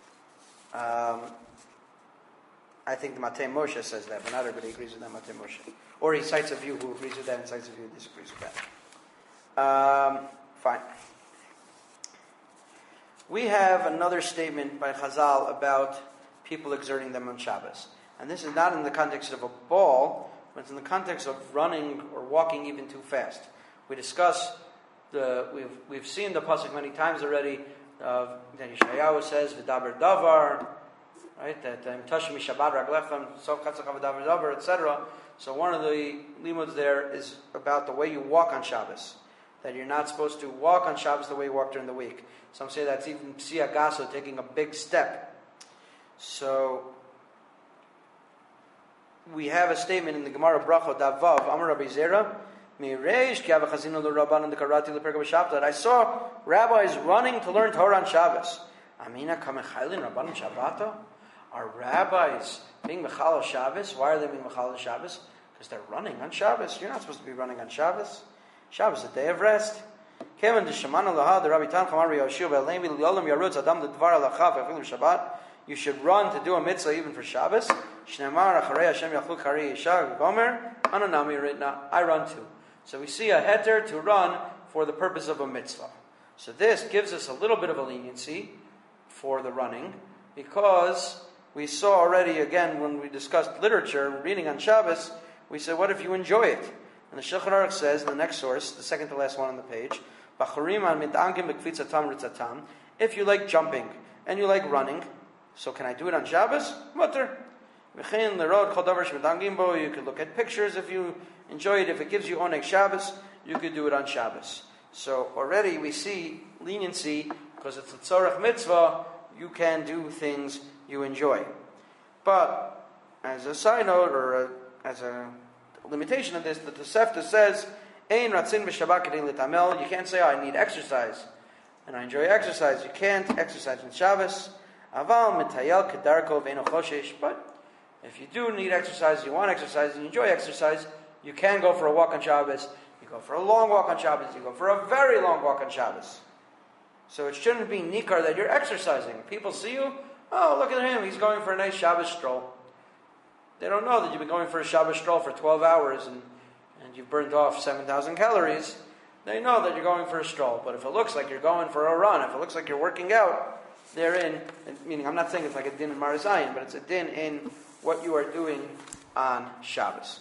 I think the Matei Moshe says that, but not everybody agrees with that Matei Moshe. Or he cites a view who agrees with that and cites a view who disagrees with that. Fine. We have another statement by Chazal about people exerting them on Shabbos. And this is not in the context of a ball, but it's in the context of running or walking even too fast. We discuss we've seen the pasuk many times already. That Yeshayahu says v'daber davar, right? That tashmi shabbat raglechem sof chatzach v'daber davar, etc. So one of the limuds there is about the way you walk on Shabbos. That you're not supposed to walk on Shabbos the way you walk during the week. Some say that's even psia gaso, taking a big step. So we have a statement in the Gemara Bracha Davav Amar Rabbi Zera. That I saw rabbis running to learn Torah on Shabbos. Are rabbis being mechal Shabbos? Why are they being mechal Shabbos? Because they're running on Shabbos. You're not supposed to be running on Shabbos. Shabbos is a day of rest. You should run to do a mitzvah even for Shabbos. I run too. So we see a heter to run for the purpose of a mitzvah. So this gives us a little bit of a leniency for the running, because we saw already, again, when we discussed literature, reading on Shabbos, we said, what if you enjoy it? And the Shulchan Aruch says, in the next source, the second to last one on the page, if you like jumping and you like running, so can I do it on Shabbos? Mutter. You can look at pictures if you enjoy it. If it gives you oneg Shabbos, you could do it on Shabbos. So already we see leniency, because it's a tzorech mitzvah, you can do things you enjoy. But as a side note, or as a limitation of this, the Tosefta says, Ein ratzin b'Shabbat kedei l'tamel. You can't say, I need exercise, and I enjoy exercise. You can't exercise on Shabbos. Aval mitayel kedarko v'eino choshesh. But if you do need exercise, you want exercise, and you enjoy exercise, you can go for a walk on Shabbos. You go for a long walk on Shabbos. You go for a very long walk on Shabbos. So it shouldn't be nikar that you're exercising. People see you, oh, look at him, he's going for a nice Shabbos stroll. They don't know that you've been going for a Shabbos stroll for 12 hours and you've burned off 7,000 calories. They know that you're going for a stroll. But if it looks like you're going for a run, if it looks like you're working out, they're in, meaning I'm not saying it's like a din in Marazayan, but it's a din in what you are doing on Shabbos.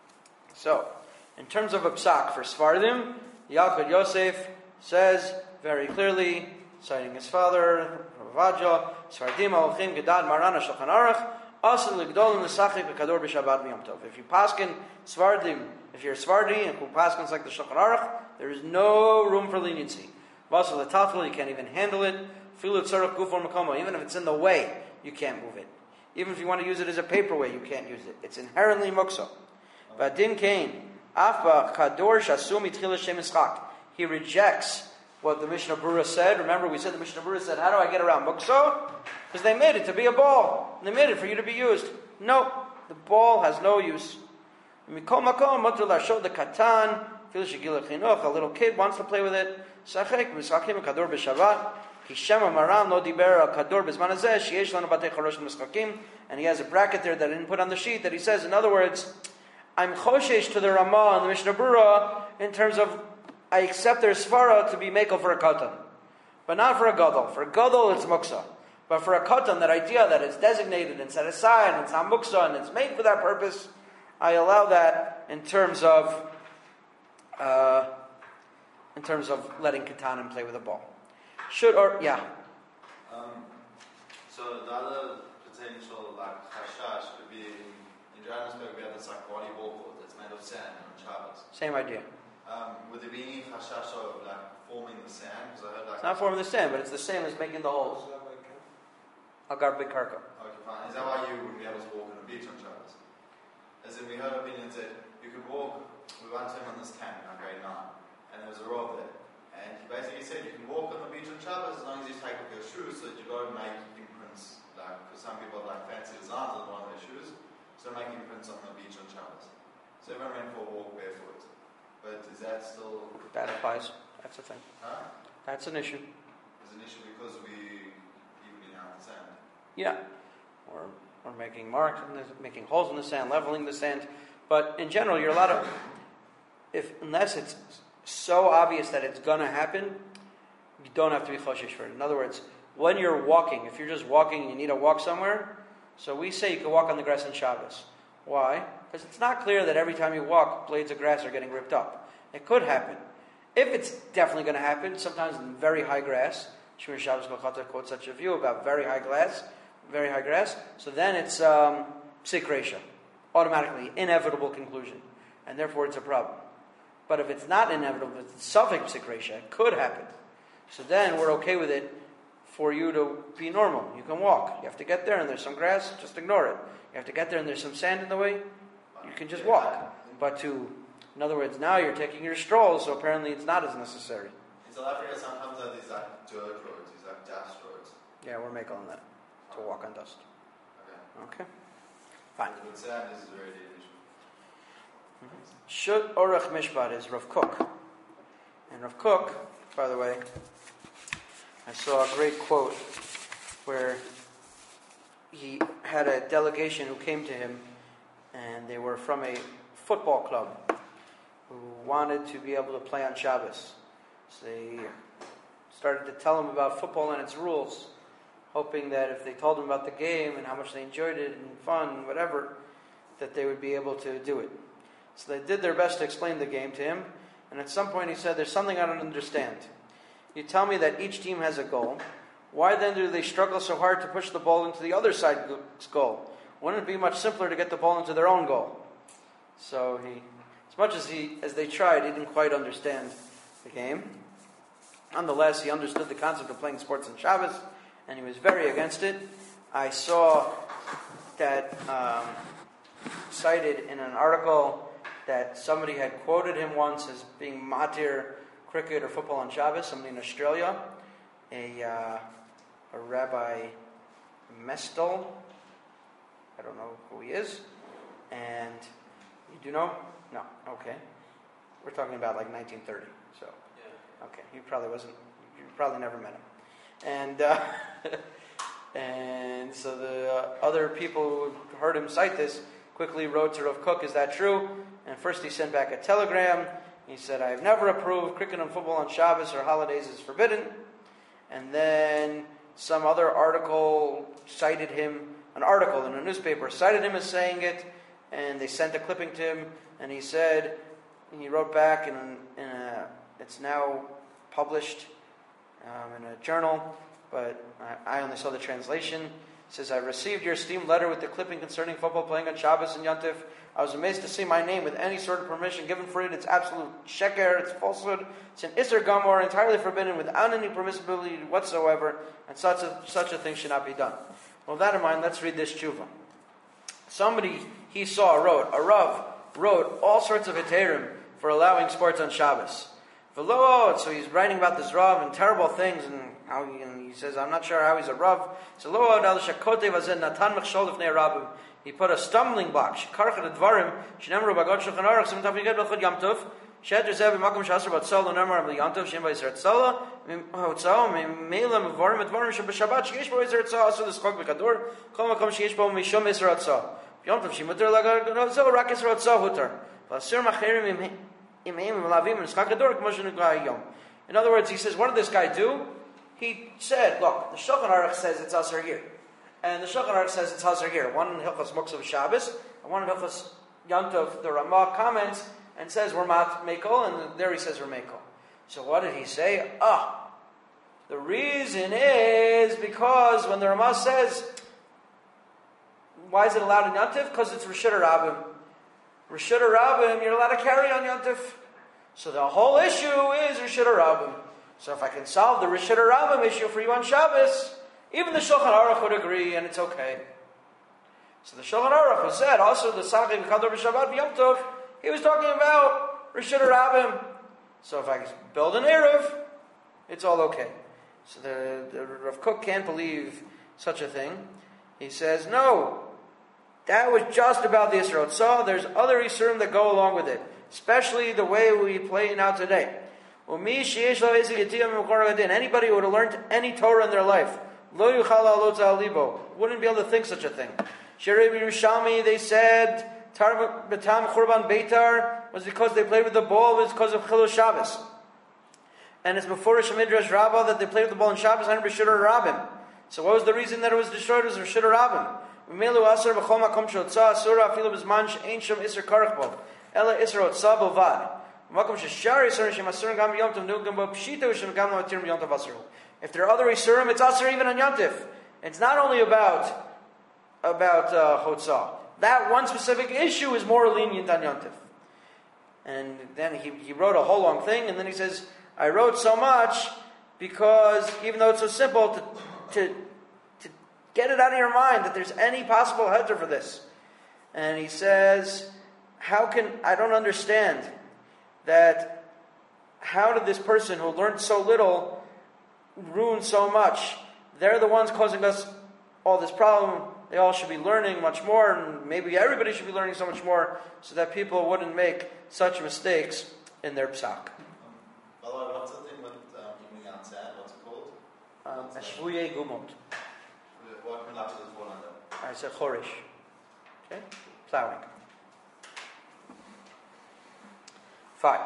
So, in terms of a psak for Sfardim, Yalkut Yosef says very clearly, citing his father, Ravaja, Sfardim Alchim Gedad Marana Shulchan Aruch, Asal Ligdol Nesachik B'Kador B'Shabbat B'Yom Tov. If you paskin Sfardim, if you're Sfardi and who paskins like the Shulchan Aruch, there is no room for leniency. Vasal L'Tafel, you can't even handle it. Filu Tzarech Gufon Makomo, even if it's in the way, you can't move it. Even if you want to use it as a paperweight, you can't use it. It's inherently muksa. But Din Kain, Afba Kador Shasu Mitchila Shem Ischak. He rejects what the Mishnah Berurah said. Remember, we said the Mishnah Berurah said, how do I get around muksa? Because they made it to be a ball. And they made it for you to be used. No, the ball has no use. Mikol Makom Matul Lashod the Katan, Fil Shegila Chinuch, a little kid wants to play with it. Sachek Mischakim Kador B'Shabbat. Kishema Maram Lo Diber Kador B'Zman Hazeh Sheyesh Lanu Batei Charosh Mischakim. And he has a bracket there that I didn't put on the sheet that he says, in other words, I'm choshesh to the Ramah and the Mishnah Berurah in terms of I accept their svara to be mekel for a katan, but not for a gadol. For a gadol, it's muksa. But for a katan, that idea that it's designated and set aside and it's not muksa and it's made for that purpose, I allow that in terms of letting katanim play with a ball. Should or yeah.
So the other potential like hashash could be in Johannesburg we have this like body ball court that's made of sand on Shabbos.
Same idea.
Would there be any hashash of like forming the sand? Because I heard like
it's not forming the sand, but it's the same as making the holes. Agar Bikarka.
Okay, fine. Is that why you wouldn't be able to walk on the beach on Shabbos? As in, we heard opinions that you could walk. We went to him on this tank in grade 9, and there was a row there, and he basically said you can walk on the beach on Shabbos as long as you take off your shoes, so that you don't make imprints. Like, because some people have like fancy designs on one of their shoes, so make imprints on the beach on Shabbos. So everyone went for a walk barefoot. But is that still...
That applies. That's a thing.
Huh?
That's an issue.
It's an issue because we evening out the sand.
Yeah. Or making marks, making holes in the sand, leveling the sand. But in general, you're allowed to... Unless it's so obvious that it's going to happen, you don't have to be choshesh for it. In other words, when you're walking, if you're just walking and you need to walk somewhere, so we say you can walk on the grass on Shabbos. Why? Because it's not clear that every time you walk, blades of grass are getting ripped up. It could happen. If it's definitely going to happen, sometimes in very high grass, Shmir Shabbos Kolchata quotes such a view about very high grass, so then it's psik resha, automatically, inevitable conclusion, and therefore it's a problem. But if it's not inevitable, it's suffix psik resha, it could happen. So then we're okay with it for you to be normal. You can walk. You have to get there and there's some grass, just ignore it. You have to get there and there's some sand in the way, you can just walk. But in other words, now you're taking your stroll, so apparently it's not as necessary.
In South Africa, sometimes they have these like dirt roads, these like dust roads.
Yeah, we're making on that, to walk on dust. Okay. Fine.
But sand is already an issue.
Shut Orach Mishpat is Rav Kook. And Rav Kook, by the way, I saw a great quote where he had a delegation who came to him, and they were from a football club who wanted to be able to play on Shabbos. So they started to tell him about football and its rules, hoping that if they told him about the game and how much they enjoyed it and fun and whatever, that they would be able to do it. So they did their best to explain the game to him, and at some point he said, there's something I don't understand. You tell me that each team has a goal. Why then do they struggle so hard to push the ball into the other side's goal? Wouldn't it be much simpler to get the ball into their own goal? So as much as they tried, he didn't quite understand the game. Nonetheless, he understood the concept of playing sports on Shabbos, and he was very against it. I saw that cited in an article that somebody had quoted him once as being matir cricket or football on Shabbos, somebody in Australia, a Rabbi Mestel. I don't know who he is. And you do know? No. Okay. We're talking about like 1930. So, okay. You probably never met him. And and so the other people who heard him cite this quickly wrote to Rav Kook, is that true? And first he sent back a telegram. He said, I have never approved cricket and football on Shabbos or holidays is forbidden. And then some other article cited him, an article in a newspaper cited him as saying it, and they sent a clipping to him, and he said, and he wrote back, it's now published in a journal, but I only saw the translation. It says, I received your esteemed letter with the clipping concerning football playing on Shabbos and Yontif. I was amazed to see my name with any sort of permission given for it. It's absolute sheker, it's falsehood, it's an Isser Gamor, entirely forbidden without any permissibility whatsoever, and such a thing should not be done. Well, with that in mind, let's read this tshuva. Somebody he saw a Rav wrote all sorts of heterim for allowing sports on Shabbos. So he's writing about this Rav and terrible things, and he says, I'm not sure how he's a Rav. He put a stumbling block. In other words, he says, what did this guy do? He said, look, the Shulchan Aruch says it's Asr here. And the Shulchan Aruch says it's Asr here. One in Hilchos Muktzah Shabbos, and one in Hilchos Yontif. The Ramah comments and says we're mat mekel, and there he says we're mekel. So what did he say? The reason is because when the Ramah says, why is it allowed in Yontif? Because it's Rishut Rabim. Rishut Rabim, you're allowed to carry on Yontif. So the whole issue is Rishut Rabim. So if I can solve the Rishut Rabim issue for you on Shabbos, even the Shulchan Aruch would agree, and it's okay. So the Shulchan Aruch who said also the Sachim Kador B'Shabbat B'Yom Tov, he was talking about Rishut Rabim. So if I build an Erev, it's all okay. So the Rav Kook can't believe such a thing. He says, no, that was just about the Yisrael. So there's other Yisurim that go along with it, especially the way we play now today. Anybody who would have learned any Torah in their life wouldn't be able to think such a thing. Sherei Yerushalmi, they said Betam Churban Beitar was because they played with the ball, it was because of Chilul Shabbos. And it's before Rish Midrash Rabbah that they played with the ball in Shabbos and Rishut Rabim. So what was the reason that it was destroyed? It was Rishut Rabim. Umelu Asar B'chol Makom Shotza Asura Afilu B'zman She'ein Shom Isser Karach Bo Ela Isser Otza Bovad. If there are other Isurim, it's Asr even on Yontif. It's not only about Chotzah. That one specific issue is more lenient on Yontif. And then he wrote a whole long thing, and then he says, I wrote so much because even though it's so simple to get it out of your mind that there's any possible heter for this. And he says, I don't understand that how did this person who learned so little ruin so much? They're the ones causing us all this problem. They all should be learning much more, and maybe everybody should be learning so much more so that people wouldn't make such mistakes in their psak.
By the way, what's the thing with giving out sand? What's it called?
Shvuye Gumot.
What can actually fall under?
I said Chorish. Okay? Plowing. Fine.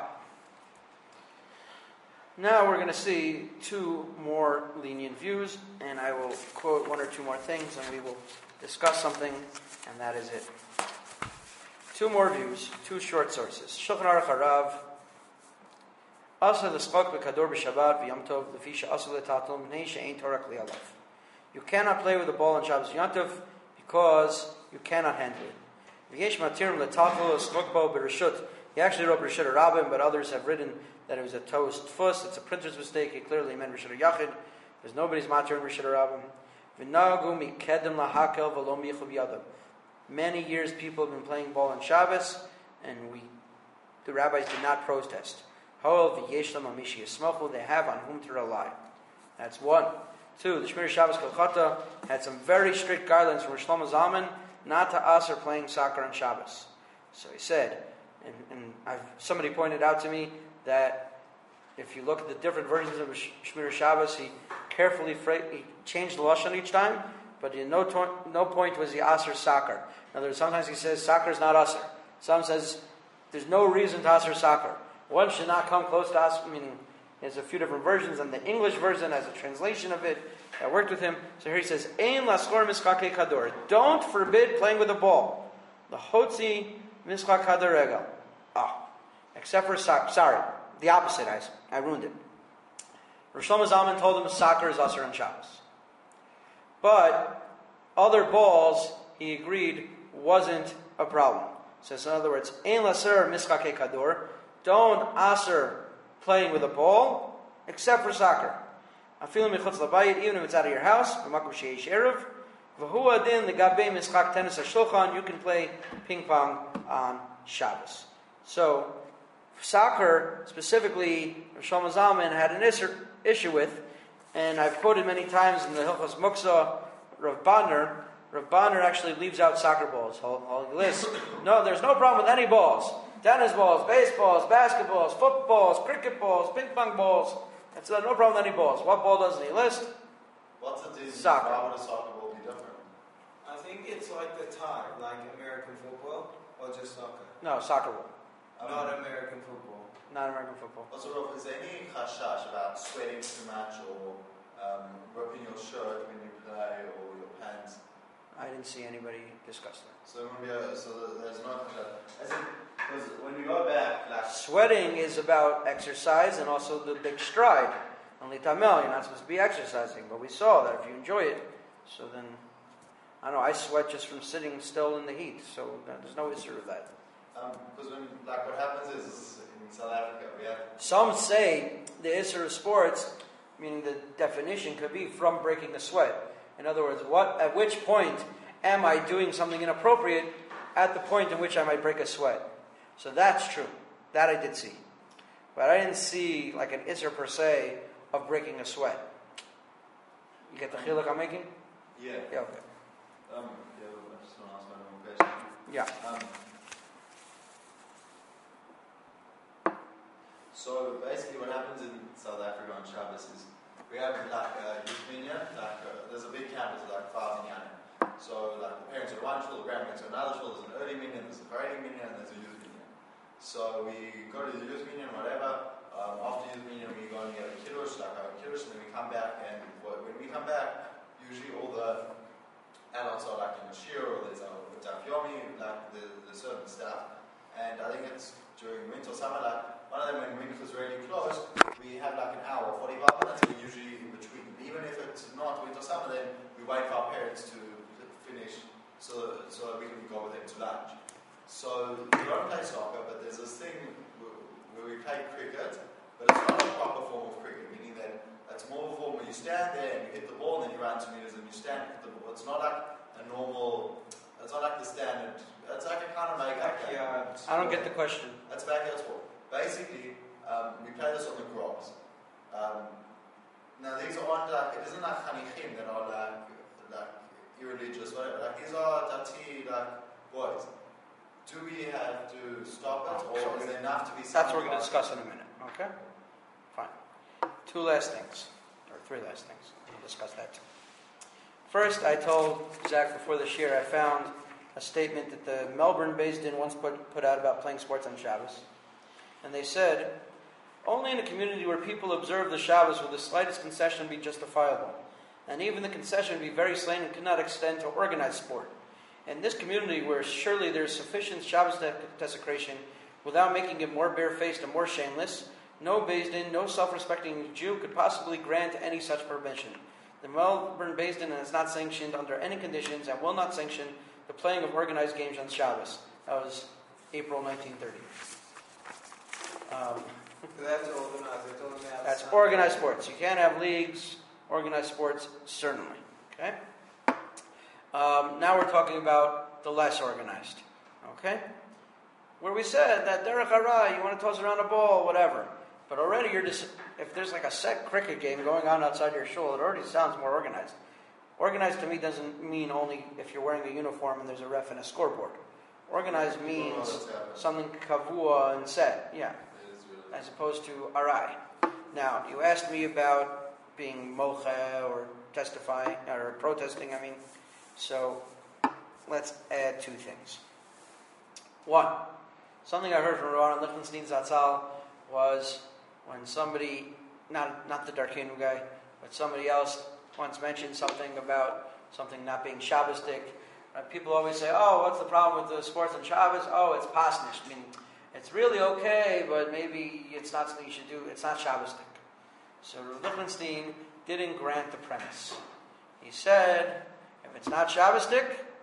Now we're going to see two more lenient views, and I will quote one or two more things, and we will discuss something, and that is it. Two more views, two short sources. Shulchan Aruch Harav. Asa l'schok b'kador b'Shabbat v'Yom Tov l'fisha asa l'tatlum b'nei she'ein Torah kli alav. You cannot play with the ball on Shabbos Yom Tov because you cannot handle it. V'yesh matirim l'tatlu l'schok bo b'reshut. He actually wrote Rishut Rabim, but others have written that it was a toast fuss. It's a printer's mistake. He clearly meant Rishut Yachid. Because nobody's matir in Rishon Rabbim. V'nagu mikedem lahakel v'lo michub yadav. Many years people have been playing ball on Shabbos, and the rabbis did not protest. However, v'yesh lam amishi yismachu, they have on whom to rely. That's one. Two, the Shmir Shabbos Kolchata had some very strict guidelines from Shlomo Zalman not to aser playing soccer on Shabbos. So he said, and somebody pointed out to me that if you look at the different versions of Shmir Shabbos, he carefully he changed the lashon each time, but in no point was he aser soccer. In other words, sometimes he says soccer is not aser. Some says there's no reason to aser soccer. One should not come close to aser, meaning there's a few different versions, and the English version has a translation of it that worked with him. So here he says, Ein laskor miskake kador. Don't forbid playing with a ball. The hotzi miskak kador regel. Except for soccer. Sorry, the opposite. I ruined it. Rosh Shlomo Zalman told him soccer is asur on Shabbos. But other balls, he agreed, wasn't a problem. So in other words, Ein lasor miskake kador. Don't asur playing with a ball, except for soccer. Even if it's out of your house, you can play ping pong on Shabbos. So, soccer, specifically, Shlomo Zalman had an issue with, and I've quoted many times in the Hilchos Muksa, Rav Bonner. Rav Bonner actually leaves out soccer balls. He'll list, no, there's no problem with any balls. Tennis balls, baseballs, basketballs, footballs, cricket balls, ping pong balls. That's no problem with any balls. What ball doesn't he list?
What's the difference?
Soccer.
Why would a soccer ball be different?
I think it's like the type, like American football, or just soccer.
No, soccer ball.
Not American football.
Not American football.
Also, Rolf, is there any chashash about sweating too much or ripping your shirt when you play or your pants?
I didn't see anybody discuss that.
So there's no chashash. As in, because when we go back, like
Sweating is about exercise and also the big stride. Only tamel, you're not supposed to be exercising. But we saw that if you enjoy it, so then, I don't know, I sweat just from sitting still in the heat. So there's no issue with that.
because when what happens is in South Africa we have
Some say the issue of sports, meaning the definition could be from breaking a sweat. In other words, at which point am I doing something inappropriate? At the point in which I might break a sweat. So that's true. That I did see. But I didn't see like an Isser per se of breaking a sweat. You get the chiluk I'm making?
yeah.
Yeah, okay.
I just want to ask one more question.
Yeah.
So basically what happens in South Africa on Shabbos is we have like youth minyan, there's a big campus like 5 minyan. So like the parents are one shul, the grandparents are another shul, there's an early minyan, there's a Friday minyan, and there's a youth minyan. So we go to the youth minyan, whatever. After youth minyan we go and get a kiddush, and then we come back, and when we come back, usually all the adults are like in the shir, or there's a daf yomi, like the certain staff. And I think it's during winter or summer, like one of them when winter is really close, we have like an hour, 45 minutes, we're usually in between. Even if it's not winter or summer, then we wait for our parents to finish so that we can go with them to lunch. So we don't play soccer, but there's this thing where we play cricket, but it's not a proper form of cricket, meaning that it's more of a form where you stand there and you hit the ball and then you run 2 meters and you stand and hit the ball. It's not like a normal, it's not like the standard, it's like a kind of make-up game.
I don't get the question.
That's backyard sport. Basically, we play this on the grass. Now these aren't like, it isn't like chanichim that are like irreligious, whatever. Like these are dati, like boys. Do we have to stop it, or is there enough to be?
That's what we're going to discuss in a minute. Okay? Fine. 2 last things, or 3 last things. We'll discuss that too. First, I told Zach before this year I found a statement that the Melbourne Beis Din once put out about playing sports on Shabbos. And they said, only in a community where people observe the Shabbos will the slightest concession be justifiable. And even the concession would be very slight and could not extend to organized sport. In this community where surely there is sufficient Shabbos desecration without making it more barefaced and more shameless, no Beis Din, no self-respecting Jew could possibly grant any such permission. The Melbourne Beis Din has not sanctioned under any conditions and will not sanction the playing of organized games on Shabbos. That was April 1930.
That's organized.
That's organized sports. You can't have leagues, Organized sports, certainly. Okay? Now we're talking about the less organized. Okay? Where we said that derech hara, you want to toss around a ball, whatever. But already if there's like a set cricket game going on outside your shul, it already sounds more organized. Organized to me doesn't mean only if you're wearing a uniform and there's a ref and a scoreboard. Organized means something kavua and set, yeah, as opposed to arai. Now, you asked me about being mocha or testifying, or protesting, so let's add two things. One, something I heard from Rabban Lichtenstein Zatzal was when somebody, not the Darkenu guy, but somebody else once mentioned something about something not being Shabbosdik. People always say, oh, what's the problem with the sports on Shabbos? Oh, it's pasnish. It's really okay, but maybe it's not something you should do. It's not Shabbosdik. So Lichtenstein didn't grant the premise. He said, if it's not Shabbosdik,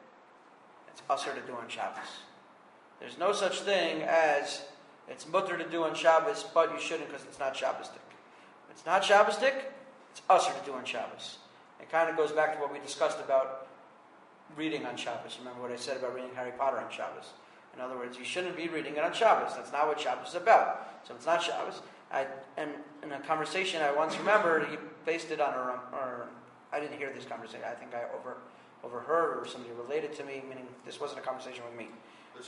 it's usher to do on Shabbos. There's no such thing as it's mutter to do on Shabbos, but you shouldn't because it's not Shabbosdik. If it's not Shabbosdik, it's usher to do on Shabbos. It kind of goes back to what we discussed about reading on Shabbos. Remember what I said about reading Harry Potter on Shabbos. In other words, you shouldn't be reading it on Shabbos. That's not what Shabbos is about. So it's not Shabbos. And in a conversation I once remembered, he based it on or I didn't hear this conversation. I think I overheard or somebody related to me, meaning this wasn't a conversation with me.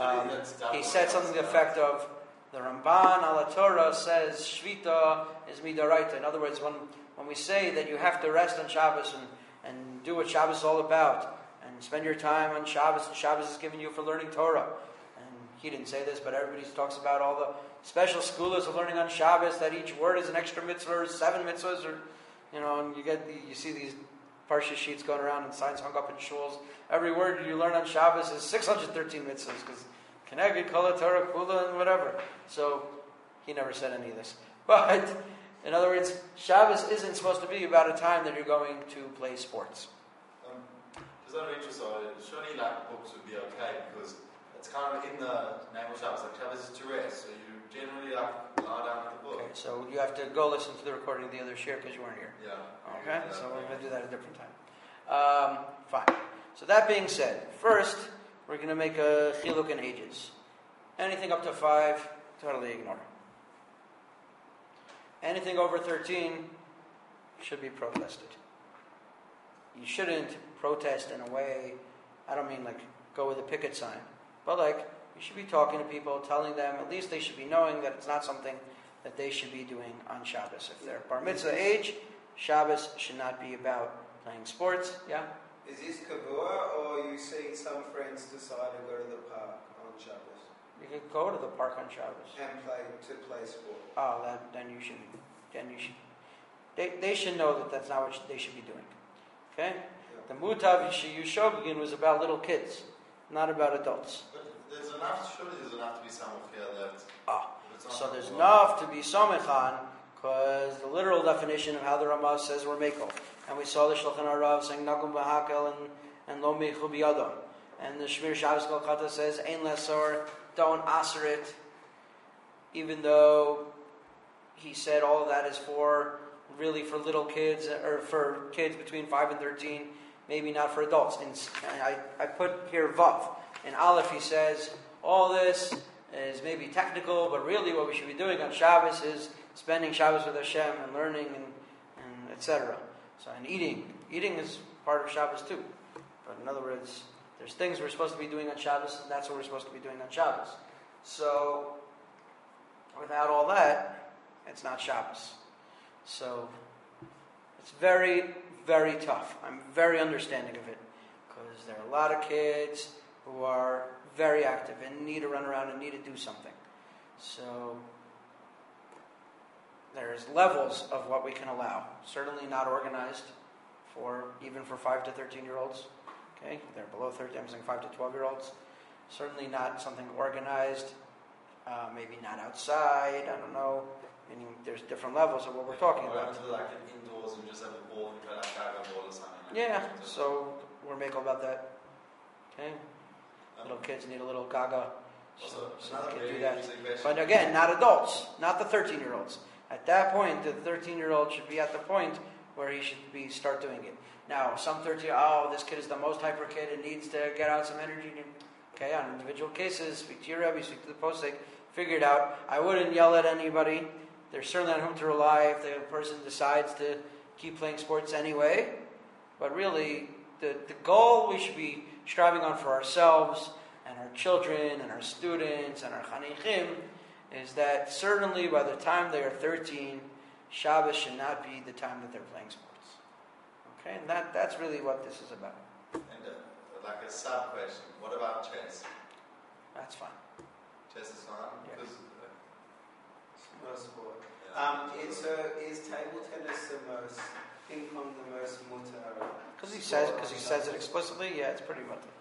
He said something to the effect of, the Ramban ala Torah says Shvita is midoraita. In other words, when we say that you have to rest on Shabbos and do what Shabbos is all about, and spend your time on Shabbos, and Shabbos is given you for learning Torah. And he didn't say this, but everybody talks about all the special schools of learning on Shabbos, that each word is an extra mitzvah, or 7 mitzvahs, or, and you see these parsha sheets going around and signs hung up in shuls. Every word you learn on Shabbos is 613 mitzvahs, because Keneged, Kol Torah, Kula, and whatever. So, he never said any of this. But, in other words, Shabbos isn't supposed to be about a time that you're going to play sports.
Just out of interest, surely books would be okay, because it's kind of in the name of Shabbos. Like Shabbos is to rest, so you generally lie down with the book.
Okay, so you have to go listen to the recording of the other share because you weren't here.
Yeah.
Okay, so we're going to do that at a different time. Fine. So that being said, first, we're going to make a chiluk in ages. Anything up to 5, totally ignore. Anything over 13 should be protested. You shouldn't protest in a way, I don't mean like go with a picket sign, but like you should be talking to people, telling them, at least they should be knowing that it's not something that they should be doing on Shabbos. If they're bar mitzvah age, Shabbos should not be about playing sports. Yeah?
Is this kavua, or you see some friends decide to go to the park on Shabbos?
You could go to the park on Shabbos.
And play sport.
Oh, then you should. They should know that that's not what they should be doing. Okay? The Mutav Yishobegin was about little kids, not about adults.
But there's enough to be samach here that...
So there's enough to be somechan, because the literal definition of how the Ramah says we're mekel. And we saw the Shulchan Arav saying Nagum Bahakel and Lo Mechu Biyadam. And the Shmir Shabbos Kolkata says Ein Lesor, don't aser it. Even though he said all of that is really for little kids, or for kids between 5 and 13, maybe not for adults. And I put here Vav. In Aleph he says, all this is maybe technical, but really what we should be doing on Shabbos is spending Shabbos with Hashem and learning and etc. So, and eating is part of Shabbos too. But in other words, there's things we're supposed to be doing on Shabbos, and that's what we're supposed to be doing on Shabbos. So, without all that, it's not Shabbos. So, it's very, very tough. I'm very understanding of it, because there are a lot of kids who are very active and need to run around and need to do something. So, there's levels of what we can allow. Certainly not organized even for 5 to 13-year-olds. Okay, they're below 13. I'm saying 5 to 12-year-olds. Certainly not something organized. Maybe not outside. I don't know. Meaning there's different levels of what we're talking about.
Or like indoors and just have a ball and try to have a ball or something.
Yeah. So we're making about that. Okay. Little kids need a little gaga.
Also,
so they can do that. But again, not adults, not the 13-year-olds. At that point, the 13-year-old should be at the point where he should start doing it. Now, some 13, this kid is the most hyper kid and needs to get out some energy. Okay, on individual cases, speak to your Rebbe, speak to the posek, figure it out. I wouldn't yell at anybody. There's certainly on whom to rely if the person decides to keep playing sports anyway. But really, the goal we should be striving on for ourselves and our children and our students and our chanichim is that certainly by the time they are 13, Shabbos should not be the time that they're playing sports. Okay, and that's really what this is about.
And like a sub question, what about chess?
That's fine.
Chess is fine?
Yes.
Because,
No sport.
yeah.
Is table tennis the most, ping pong the most mutar?
Because he says it explicitly, yeah, it's pretty much.